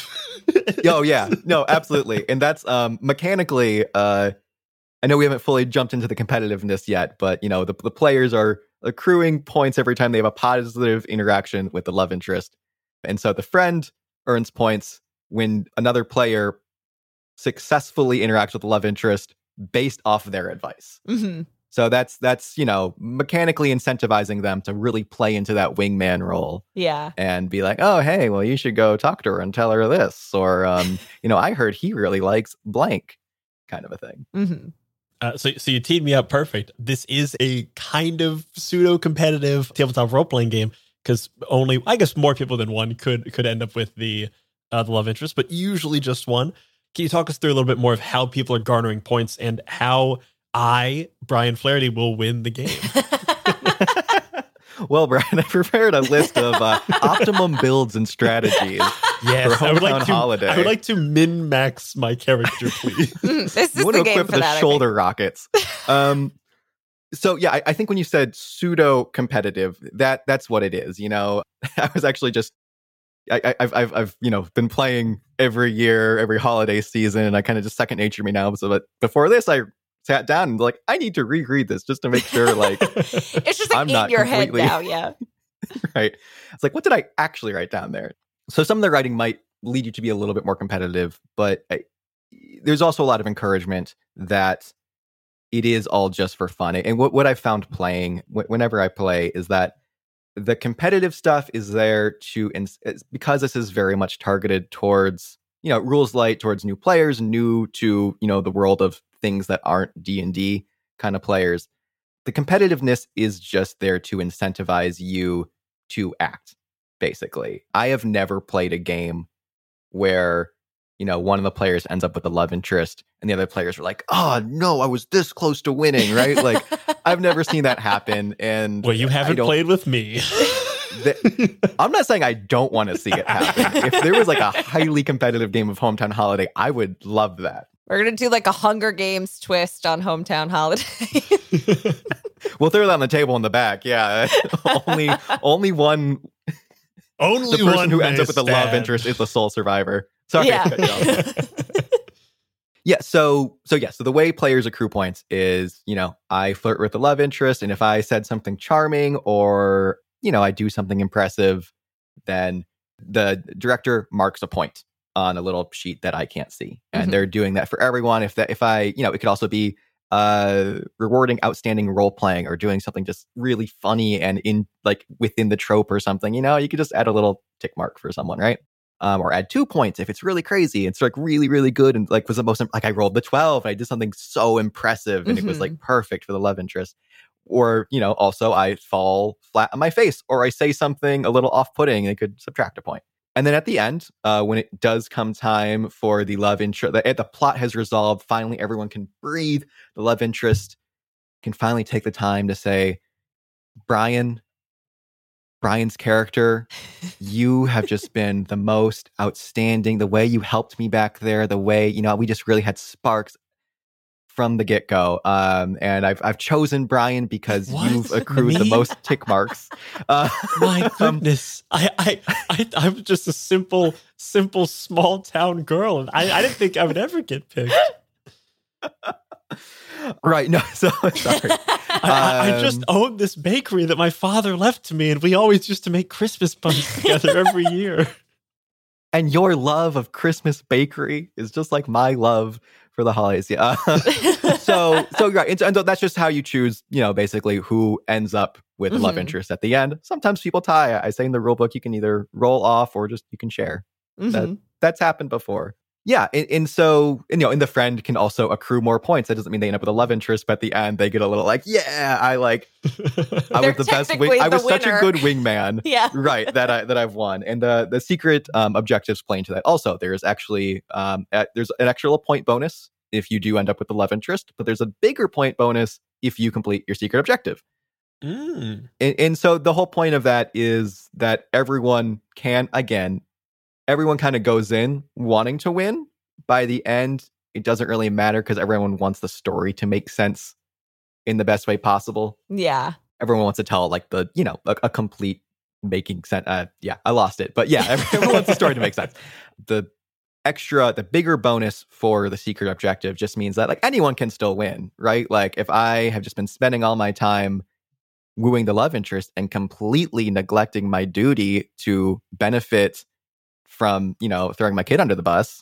Oh yeah, no, absolutely. And that's um mechanically, uh I know we haven't fully jumped into the competitiveness yet, but you know, the, the players are accruing points every time they have a positive interaction with the love interest. And so the friend earns points when another player successfully interacts with the love interest based off of their advice. Mm-hmm. So that's, that's, you know, mechanically incentivizing them to really play into that wingman role. Yeah. And be like, oh, hey, well, you should go talk to her and tell her this. Or, um, you know, I heard he really likes blank, kind of a thing. Mm-hmm. Uh, so, so you teed me up perfect. This is a kind of pseudo-competitive tabletop role-playing game because only, I guess, more people than one could could end up with the uh, the love interest, but usually just one. Can you talk us through a little bit more of how people are garnering points and how I, Brian Flaherty, will win the game? Well, Brian, I prepared a list of uh, optimum builds and strategies. Yes, for I would like to. Holiday. I would like to min max my character, please. Mm, this is you want the to game equip for the that, shoulder rockets. Um, so yeah, I, I think when you said pseudo competitive, that that's what it is. You know, I was actually just, I, I've I've I've you know been playing every year, every holiday season, and I kind of just second nature me now. So, but before this, I sat down and like I need to reread this just to make sure, like it's just like I'm in not your completely... head now. Yeah. right? It's like, what did I actually write down there? So some of the writing might lead you to be a little bit more competitive, but I, there's also a lot of encouragement that it is all just for fun. And what, what I've found playing, wh- whenever I play, is that the competitive stuff is there to, ins- because this is very much targeted towards, you know, rules light, towards new players, new to, you know, the world of things that aren't D and D kind of players. The competitiveness is just there to incentivize you to act, basically. I have never played a game where, you know, one of the players ends up with a love interest and the other players are like, oh, no, I was this close to winning, right? Like, I've never seen that happen. And well, you haven't played with me. the, I'm not saying I don't want to see it happen. If there was like a highly competitive game of Hometown Holiday, I would love that. We're going to do like a Hunger Games twist on Hometown Holiday. We'll throw that on the table in the back. Yeah. only only one. Only the person one who ends up stand. with a love interest is the sole survivor. Sorry. Yeah. Yeah, so so yeah, so the way players accrue points is, you know, I flirt with the love interest, and if I said something charming or, you know, I do something impressive, then the director marks a point on a little sheet that I can't see. And Mm-hmm. they're doing that for everyone. If that if I, you know, it could also be uh rewarding outstanding role playing or doing something just really funny and in like within the trope or something, you know, you could just add a little tick mark for someone, right? Um, or add two points if it's really crazy. It's like really, really good. And like was the most, like I rolled the twelve and I did something so impressive and Mm-hmm. it was like perfect for the love interest. Or, you know, also I fall flat on my face or I say something a little off-putting and it could subtract a point. And then at the end, uh, when it does come time for the love interest, the, the plot has resolved. Finally, everyone can breathe. The love interest can finally take the time to say, Brian, Brian's character, you have just been the most outstanding. The way you helped me back there, the way, you know, we just really had sparks from the get-go. Um, and I've I've chosen Brian because What? you've accrued Me? the most tick marks. Uh, My um, goodness. I, I, I, I'm just a simple, simple small town girl. And I, I didn't think I would ever get picked. right. No, so sorry. I, I, I just Um, owned this bakery that my father left to me, and we always used to make Christmas buns together every year. And your love of Christmas bakery is just like my love for the holidays. Yeah. so, so right. And so, and so that's just how you choose, you know, basically who ends up with Mhm. love interest at the end. Sometimes people tie. I say in the rule book, you can either roll off or just you can share. Mhm. That's happened before. Yeah. And, and so, and, you know, and the friend can also accrue more points. That doesn't mean they end up with a love interest, but at the end they get a little like, yeah, I like, I They're was the best wing. technically I the was such a winner. good wingman. Yeah. Right, that I that I've won, and the the secret um, objectives play into that. Also, there's actually um, uh, there's an extra little point bonus if you do end up with the love interest, but there's a bigger point bonus if you complete your secret objective. Mm. And, and so the whole point of that is that everyone can, again, everyone kind of goes in wanting to win. By the end, it doesn't really matter because everyone wants the story to make sense in the best way possible. Yeah. Everyone wants to tell like the, you know, a, a complete making sense. Uh, yeah, I lost it. But yeah, everyone wants the story to make sense. The extra, the bigger bonus for the secret objective just means that like anyone can still win, right? Like if I have just been spending all my time wooing the love interest and completely neglecting my duty to benefit from, you know, throwing my kid under the bus,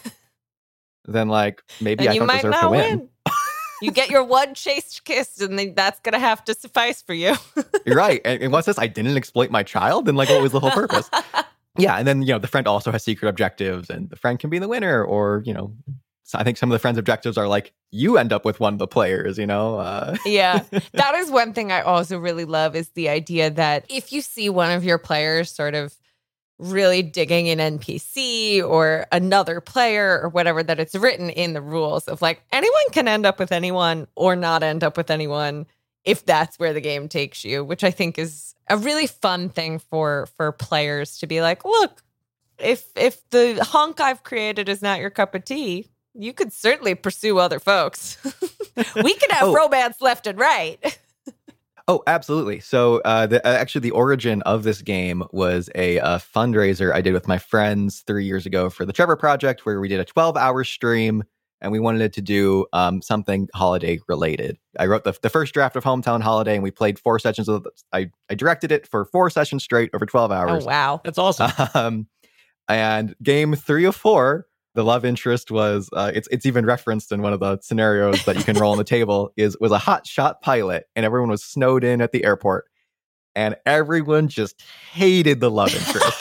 then like maybe And I you don't might deserve not to win. win. You get your one chaste kiss, and then that's gonna have to suffice for you. You're right. And, and once this, I didn't exploit my child, then like what was the whole purpose? Yeah. And then, you know, the friend also has secret objectives and the friend can be the winner, or, you know, so I think some of the friend's objectives are like, you end up with one of the players, you know? Uh, Yeah. That is one thing I also really love is the idea that if you see one of your players sort of really digging an N P C or another player or whatever, that it's written in the rules of like anyone can end up with anyone or not end up with anyone if that's where the game takes you, which I think is a really fun thing for for players to be like, look, if if the hunk I've created is not your cup of tea, you could certainly pursue other folks. We could have Oh. romance left and right. Oh, absolutely. So uh, the, uh, actually, the origin of this game was a, a fundraiser I did with my friends three years ago for the Trevor Project, where we did a twelve-hour stream and we wanted to do um, something holiday related. I wrote the, the first draft of Hometown Holiday, and we played four sessions of it. I, I directed it for four sessions straight over twelve hours. Oh, wow. That's awesome. Um, and game three of four, the love interest was, uh, it's it's even referenced in one of the scenarios that you can roll on the table, is was a hot shot pilot, and everyone was snowed in at the airport. And everyone just hated the love interest.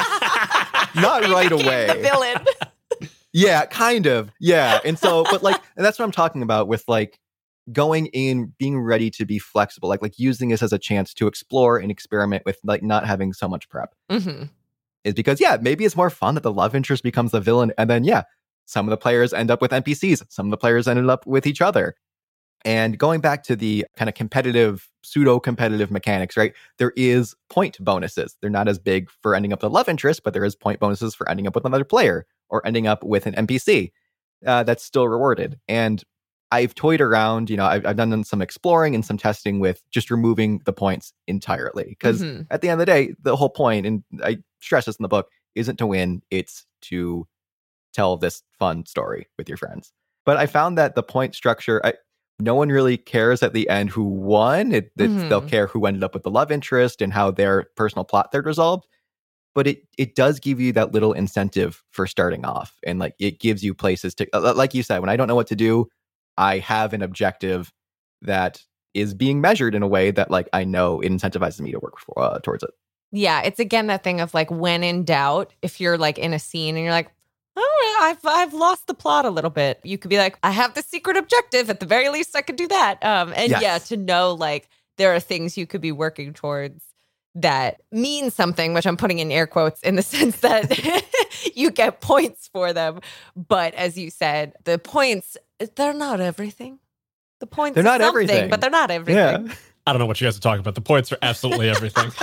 Not He right became away. The villain. Yeah, kind of. Yeah. And so, but like, and that's what I'm talking about with like going in, being ready to be flexible, like, like using this as a chance to explore and experiment with like not having so much prep. Mm-hmm. Is because, yeah, maybe it's more fun that the love interest becomes the villain. And then, yeah, some of the players end up with N P Cs. Some of the players ended up with each other. And going back to the kind of competitive, pseudo-competitive mechanics, right? There is point bonuses. They're not as big for ending up with a love interest, but there is point bonuses for ending up with another player or ending up with an N P C. Uh, that's still rewarded. And I've toyed around, you know, I've, I've done some exploring and some testing with just removing the points entirely. Because Mm-hmm. at the end of the day, the whole point, and I stress this in the book, isn't to win, it's to tell this fun story with your friends. But I found that the point structure, I, no one really cares at the end who won. It, it, Mhm. They'll care who ended up with the love interest and how their personal plot thread resolved. But it it does give you that little incentive for starting off. And like it gives you places to, uh, like you said, when I don't know what to do, I have an objective that is being measured in a way that like I know it incentivizes me to work for, uh, towards it. Yeah, it's again that thing of like when in doubt, if you're like in a scene and you're like, oh, I've I've lost the plot a little bit. You could be like, I have the secret objective. At the very least, I could do that. Um, and Yes. yeah, to know like there are things you could be working towards that mean something, which I'm putting in air quotes in the sense that you get points for them. But as you said, the points, they're not everything. The points They're are not something, everything. but they're not everything. Yeah. I don't know what you guys are talking about. The points are absolutely everything.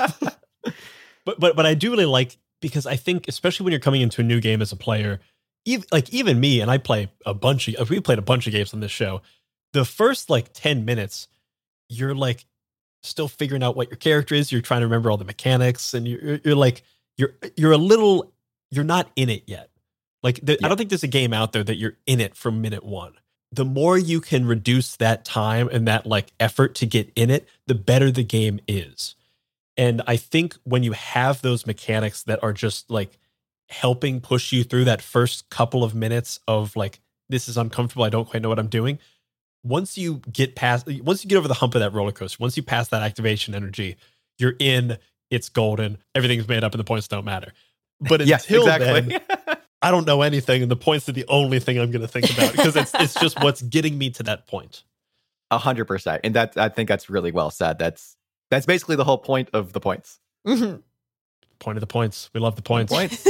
but but but I do really like, because I think especially when you're coming into a new game as a player, even, like even me, and I play a bunch of we played a bunch of games on this show. The first like ten minutes, you're like still figuring out what your character is. You're trying to remember all the mechanics, and you're you're like you're you're a little you're not in it yet. Like the, Yeah. I don't think there's a game out there that you're in it from minute one. The more you can reduce that time and that like effort to get in it, the better the game is. And I think when you have those mechanics that are just like helping push you through that first couple of minutes of like, this is uncomfortable, I don't quite know what I'm doing. Once you get past, once you get over the hump of that roller coaster, once you pass that activation energy, you're in, it's golden, everything's made up and the points don't matter. But Yes, until exactly. then, I don't know anything, and the points are the only thing I'm going to think about, because it's it's just what's getting me to that point. A hundred percent. And that, I think that's really well said. That's, that's basically the whole point of the points. Mhm. Point of the points. We love the points. Points.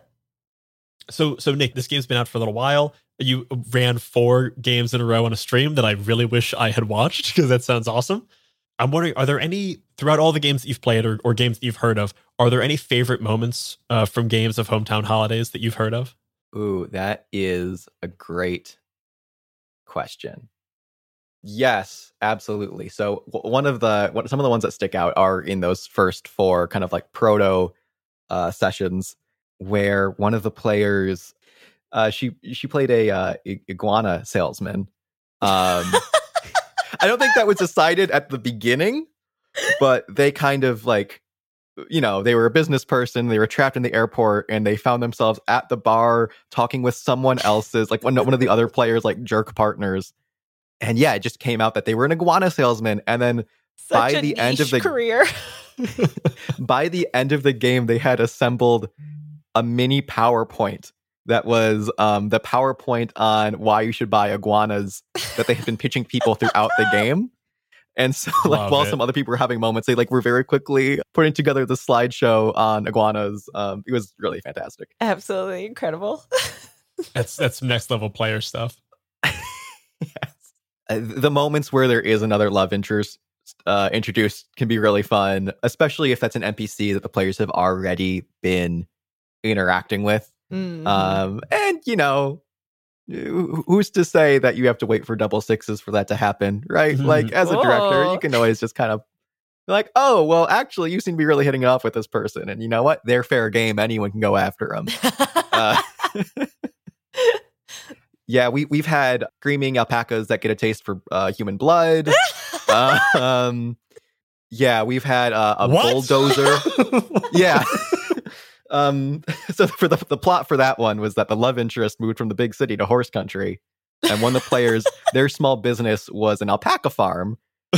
So, so Nick, this game's been out for a little while. You ran four games in a row on a stream that I really wish I had watched, because that sounds awesome. I'm wondering, are there any, throughout all the games that you've played or, or games that you've heard of, are there any favorite moments uh, from games of Hometown Holidays that you've heard of? Ooh, that is a great question. Yes, absolutely. So w- one of the what, some of the ones that stick out are in those first four kind of like proto uh, sessions, where one of the players uh, she she played a uh, i- iguana salesman. Um, I don't think that was decided at the beginning, but they kind of like, you know, they were a business person, they were trapped in the airport, and they found themselves at the bar talking with someone else's, like one, one of the other players, like jerk partners. And yeah, it just came out that they were an iguana salesman. And then Such by a the end of niche the career. by the end of the game, they had assembled a mini PowerPoint that was um, the PowerPoint on why you should buy iguanas that they had been pitching people throughout the game. And so, like, Love while it. some other people were having moments, they like were very quickly putting together the slideshow on iguanas. Um, it was really fantastic. Absolutely incredible. That's that's some next level player stuff. Yes. Uh, the moments where there is another love interest uh, introduced can be really fun, especially if that's an N P C that the players have already been interacting with. Mhm. Um, and, you know, who- who's to say that you have to wait for double sixes for that to happen, right? Mhm. Like, as a director, Whoa. you can always just kind of be like, oh, well, actually, you seem to be really hitting it off with this person. And you know what? They're fair game. Anyone can go after them. Uh, Yeah, we, we've had screaming alpacas that get a taste for uh, human blood. uh, um, yeah, we've had uh, a What? bulldozer. Yeah. um, so for the, the plot for that one was that the love interest moved from the big city to horse country. And one of the players, their small business was an alpaca farm.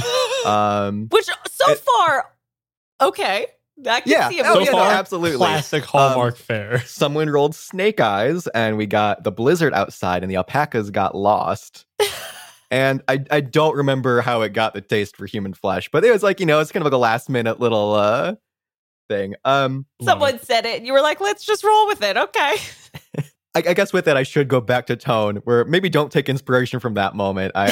Um, Which, so it- far, okay. I can Yeah. see a Oh, So movie. yeah, no, far, absolutely. classic Hallmark Um, fare. someone rolled snake eyes, and we got the blizzard outside, and the alpacas got lost. And I, I don't remember how it got the taste for human flesh, but it was like, you know, it's kind of like a last minute little uh thing. Um, Love Someone it. said it, and you were like, let's just roll with it. Okay. I, I guess with that, I should go back to Tone, where maybe don't take inspiration from that moment. I,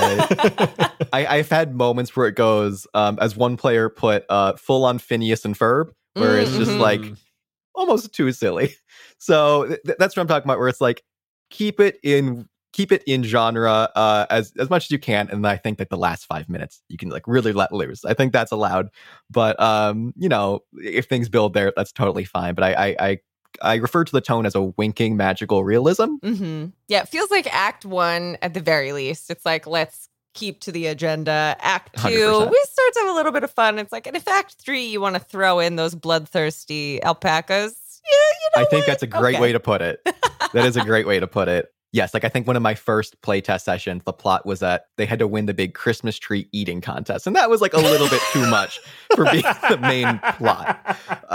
I, I I've had moments where it goes, um, as one player put, uh, full on Phineas and Ferb, where it's just Mhm. like almost too silly. So th- that's what I'm talking about, where it's like keep it in keep it in genre uh, as as much as you can, and I think that the last five minutes you can like really let loose. I think that's allowed, but um, you know, if things build there, that's totally fine. But I I I, I refer to the tone as a winking magical realism. Mm-hmm. Yeah, it feels like Act One at the very least. It's like, let's keep to the agenda. Act Two, one hundred percent. we start to have a little bit of fun. It's like, and if Act Three, you want to throw in those bloodthirsty alpacas, yeah, you know I think what? that's a great Okay. way to put it. That is a great way to put it. Yes, like I think one of my first playtest sessions, the plot was that they had to win the big Christmas tree eating contest, and that was like a little bit too much for being the main plot.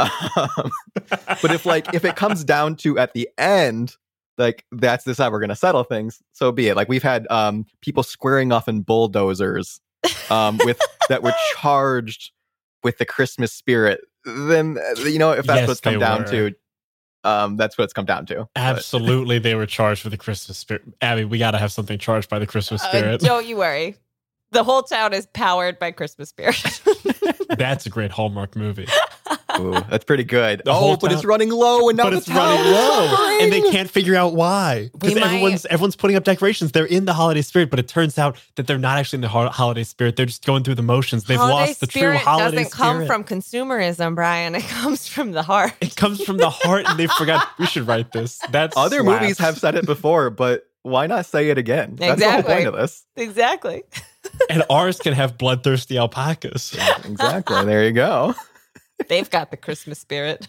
Um, but if like if it comes down to at the end, like that's this how we're gonna settle things, so be it. Like we've had um, people squaring off in bulldozers um, with that were charged with the Christmas spirit. Then uh, you know if that's Yes, what's come they down were. to. Um, that's what it's come down to. But- Absolutely, they were charged with the Christmas spirit. Abby, we got to have something charged by the Christmas Uh, spirit. don't you worry. The whole town is powered by Christmas spirit. That's a great Hallmark movie. Ooh, that's pretty good. The oh, whole but it's town- running low, and now but the it's running town is low, suffering. and they can't figure out why. Because We might- everyone's everyone's putting up decorations. They're in the holiday spirit, but it turns out that they're not actually in the ho- holiday spirit. They're just going through the motions. They've holiday lost the true spirit holiday doesn't come spirit. from consumerism, Brian. It comes from the heart. It comes from the heart, and they forgot. We should write this. That's Other slaps. movies have said it before, but why not say it again? That's the whole Exactly. point of this. Exactly. and ours can have bloodthirsty alpacas. Exactly. There you go. They've got the Christmas spirit.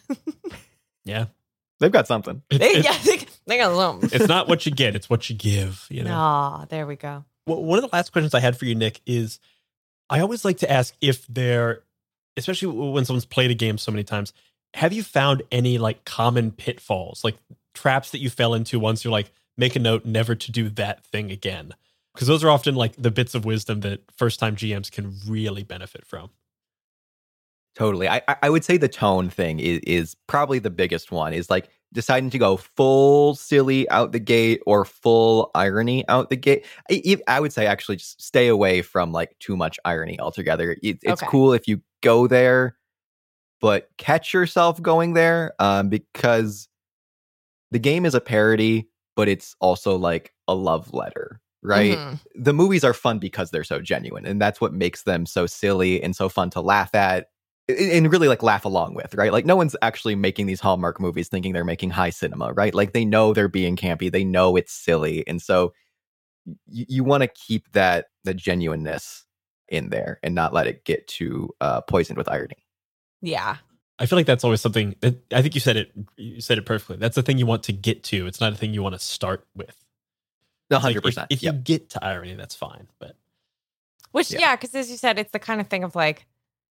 Yeah, They've got something. It's- They, it's, yeah, they, they got something. it's not what you get; it's what you give. You know. Aw, there we go. Well, one of the last questions I had for you, Nick, is I always like to ask if there, especially when someone's played a game so many times, have you found any like common pitfalls, like traps that you fell into once you're like, make a note never to do that thing again? Because those are often like the bits of wisdom that first time G Ms can really benefit from. Totally. I I- I would say the tone thing is, is probably the biggest one, is like deciding to go full silly out the gate or full irony out the gate. I, if- I would say actually just stay away from like too much irony altogether. It, it's Okay. cool if you go there, but catch yourself going there um, because the game is a parody, but it's also like a love letter, right? Mhm. The movies are fun because they're so genuine, and that's what makes them so silly and so fun to laugh at and and really like laugh along with, right? Like no one's actually making these Hallmark movies thinking they're making high cinema, right? Like they know they're being campy, they know it's silly, and so you, you want to keep that the genuineness in there and not let it get too uh, poisoned with irony. Yeah. I feel like that's always something that I think you said it. You said it perfectly. That's the thing you want to get to. It's not a thing you want to start with. A It's like, hundred if- percent. If you Yep. get to irony, that's fine. But Which, Yeah. yeah, because as you said, it's the kind of thing of like,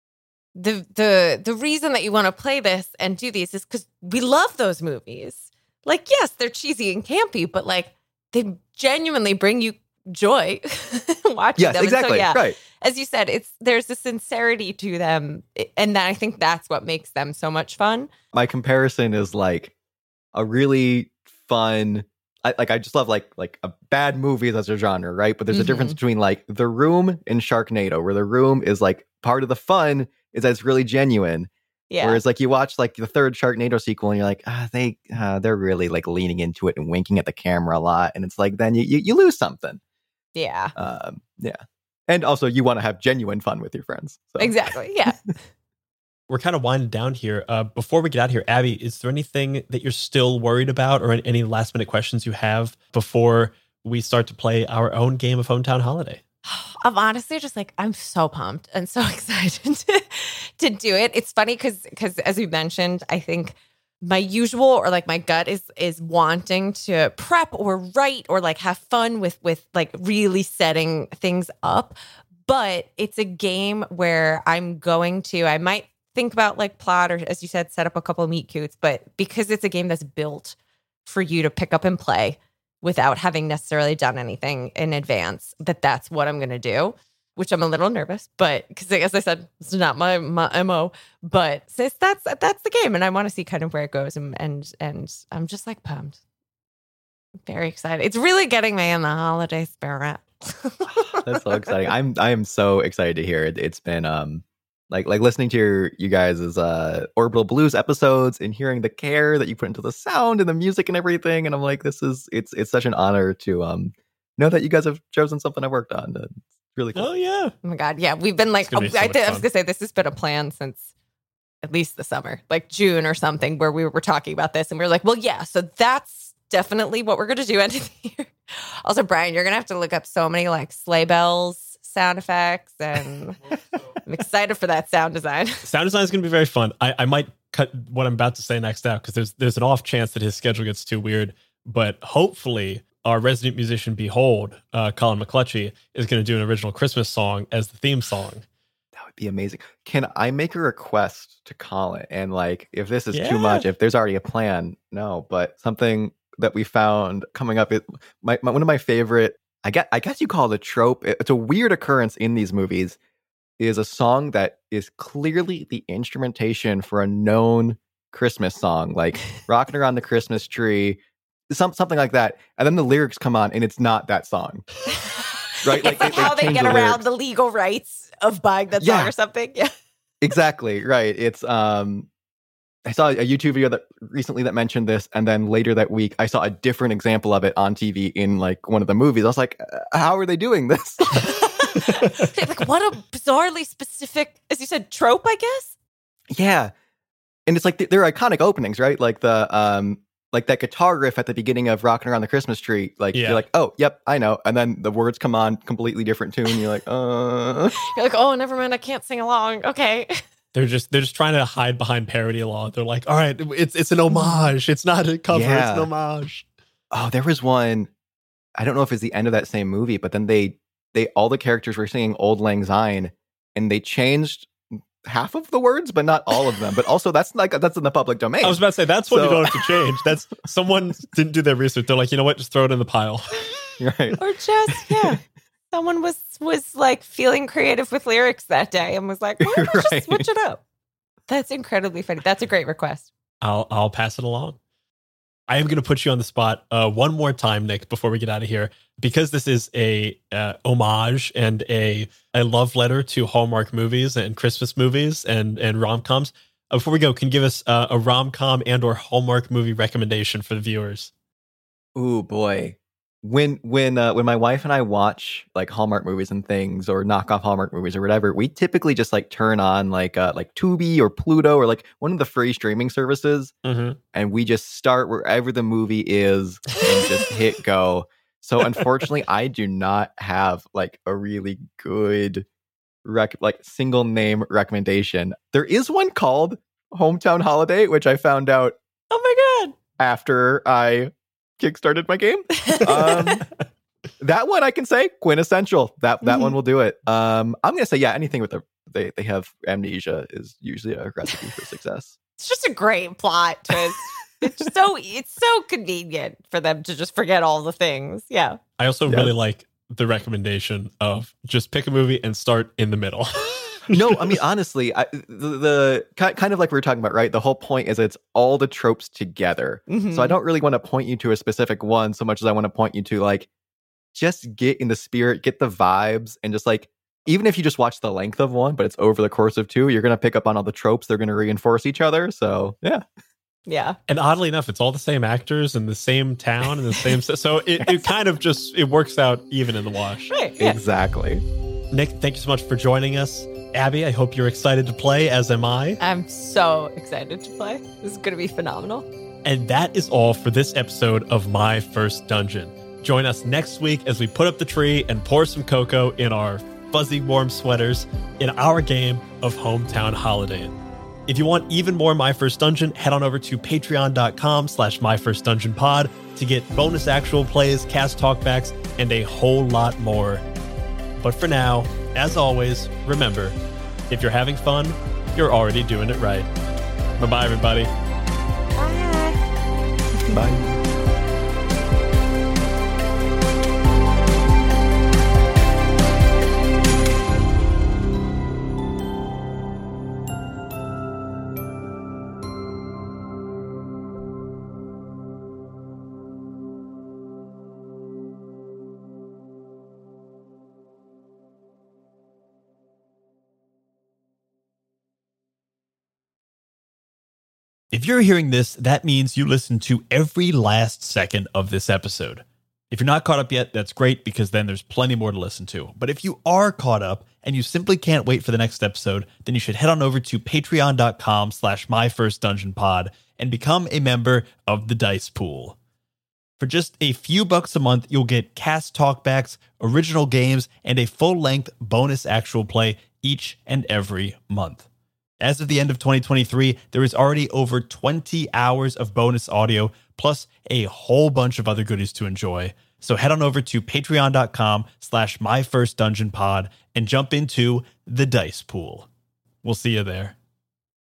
the the the reason that you want to play this and do these is because we love those movies. Like, yes, they're cheesy and campy, but like they genuinely bring you joy watching Yes, them. And exactly. so, yeah, Right. as you said, it's there's a sincerity to them, and that, I think that's what makes them so much fun. My comparison is like a really fun. I, like I just love like like a bad movies as a genre, right? But there's a difference Mhm. between like The Room and Sharknado, where The Room is like part of the fun is that it's really genuine. Yeah, Whereas like you watch like the third Sharknado sequel and you're like, ah, they uh, they're really like leaning into it and winking at the camera a lot, and it's like then you you, you lose something. yeah, Um, yeah, and also you want to have genuine fun with your friends. So. exactly. Yeah. we're kind of winding down here. Uh, before we get out of here, Abby, is there anything that you're still worried about or any last minute questions you have before we start to play our own game of Hometown Holiday. I'm honestly just like, I'm so pumped and so excited to, to do it. It's funny because because as we mentioned, I think my usual or like my gut is is wanting to prep or write or like have fun with with like really setting things up. But it's a game where I'm going to, I might think about like plot or, as you said, set up a couple of meet cutes. But because it's a game that's built for you to pick up and play without having necessarily done anything in advance, that that's what I'm going to do, which I'm a little nervous. But because as I said, it's not my, my M O. But since that's that's the game, and I want to see kind of where it goes. And and, and I'm just like pumped. Very excited. It's really getting me in the holiday spirit. That's so exciting. I'm I am so excited to hear it. It's been um like like listening to your you guys' uh Orbital Blues episodes and hearing the care that you put into the sound and the music and everything. And I'm like, this is it's it's such an honor to um know that you guys have chosen something I worked on. It's really cool. Oh yeah. Oh my God. Yeah. We've been like, It's gonna be so I, much th- I was fun. going to say, this has been a plan since at least the summer, like June or something, where we were talking about this. And we were like, well, yeah, so that's definitely what we're going to do end of the year. Also, Brian, you're going to have to look up so many like sleigh bells sound effects. And I'm excited for that sound design. Sound design is going to be very fun. I, I might cut what I'm about to say next out because there's there's an off chance that his schedule gets too weird. But hopefully, our resident musician, Behold, uh, Colin McClutchy, is going to do an original Christmas song as the theme song. That would be amazing. Can I make a request to Colin? And like, if this is Yeah. too much, if there's already a plan, no, but something that we found coming up, it, my, my one of my favorite, I guess, I guess you call it a trope. It- it's a weird occurrence in these movies, is a song that is clearly the instrumentation for a known Christmas song, like Rocking Around the Christmas Tree, some, something like that. And then the lyrics come on and it's not that song. Right? It's like they- how they they change get the around lyrics. the legal rights of buying that song Yeah. or something. Yeah. Exactly, right. It's um I saw a YouTube video that recently that mentioned this, and then later that week I saw a different example of it on T V in like one of the movies. I was like, uh, how are they doing this? Like, what a bizarrely specific, as you said, trope, I guess. Yeah. And it's like th- they're iconic openings, right? Like the um like that guitar riff at the beginning of Rocking Around the Christmas Tree. Like Yeah. you're like, oh, yep, I know. And then the words come on, completely different tune. You're like, uh You're like, oh, never mind, I can't sing along. Okay. They're just they're just trying to hide behind parody law. They're like, all right, it's it's an homage. It's not a cover. Yeah. It's an homage. Oh, there was one. I don't know if it's the end of that same movie, but then they they all the characters were singing Old Lang Syne, and they changed half of the words, but not all of them. But also, that's like that's in the public domain. I was about to say that's what you So- don't have to change. That's someone didn't do their research. They're like, you know what? Just throw it in the pile. Right. Or just, yeah. Someone was was like feeling creative with lyrics that day and was like, why don't we Right. just switch it up? That's incredibly funny. That's a great request. I'll I'll pass it along. I am going to put you on the spot uh, one more time, Nick, before we get out of here, because this is a uh, homage and a a love letter to Hallmark movies and Christmas movies and and rom coms. Uh, before we go, can you give us uh, a rom com and or Hallmark movie recommendation for the viewers? Ooh boy. When when uh, when my wife and I watch like Hallmark movies and things, or knockoff Hallmark movies or whatever, we typically just like turn on like uh, like Tubi or Pluto or like one of the free streaming services, Mm-hmm. and we just start wherever the movie is and just hit go. So unfortunately, I do not have like a really good rec- like single name recommendation. There is one called Hometown Holiday, which I found out Oh my after I kickstarted my game. Um, that one I can say quintessential. That that Mhm. one will do it. Um, I'm gonna say yeah. Anything with the they they have amnesia is usually a recipe for success. It's just a great plot twist. It's just so it's so convenient for them to just forget all the things. Yeah. I also Yes. really like the recommendation of just pick a movie and start in the middle. No, I mean honestly, I, the, the ki- kind of like we were talking about, right? The whole point is it's all the tropes together. Mhm. So I don't really want to point you to a specific one so much as I want to point you to like just get in the spirit, get the vibes, and just like even if you just watch the length of one, but it's over the course of two, you're gonna pick up on all the tropes. They're gonna reinforce each other. So yeah, Yeah. And oddly enough, it's all the same actors in the same town and the same. So it, it kind of just it works out even in the wash. Right. Yeah. exactly. Nick, thank you so much for joining us. Abby, I hope you're excited to play, as am I. I'm so excited to play. This is going to be phenomenal. And that is all for this episode of My First Dungeon. Join us next week as we put up the tree and pour some cocoa in our fuzzy warm sweaters in our game of Hometown Holiday. If you want even more My First Dungeon, head on over to patreon.com slash myfirstdungeonpod to get bonus actual plays, cast talkbacks, and a whole lot more. But for now, as always, remember, if you're having fun, you're already doing it right. Bye-bye, everybody. Bye. Bye. If you're hearing this, that means you listened to every last second of this episode. If you're not caught up yet, that's great because then there's plenty more to listen to. But if you are caught up and you simply can't wait for the next episode, then you should head on over to patreon.com slash myfirstdungeonpod and become a member of the Dice Pool. For just a few bucks a month, you'll get cast talkbacks, original games, and a full-length bonus actual play each and every month. As of the end of twenty twenty-three, there is already over twenty hours of bonus audio, plus a whole bunch of other goodies to enjoy. So head on over to patreon.com slash myfirstdungeonpod and jump into the Dice Pool. We'll see you there.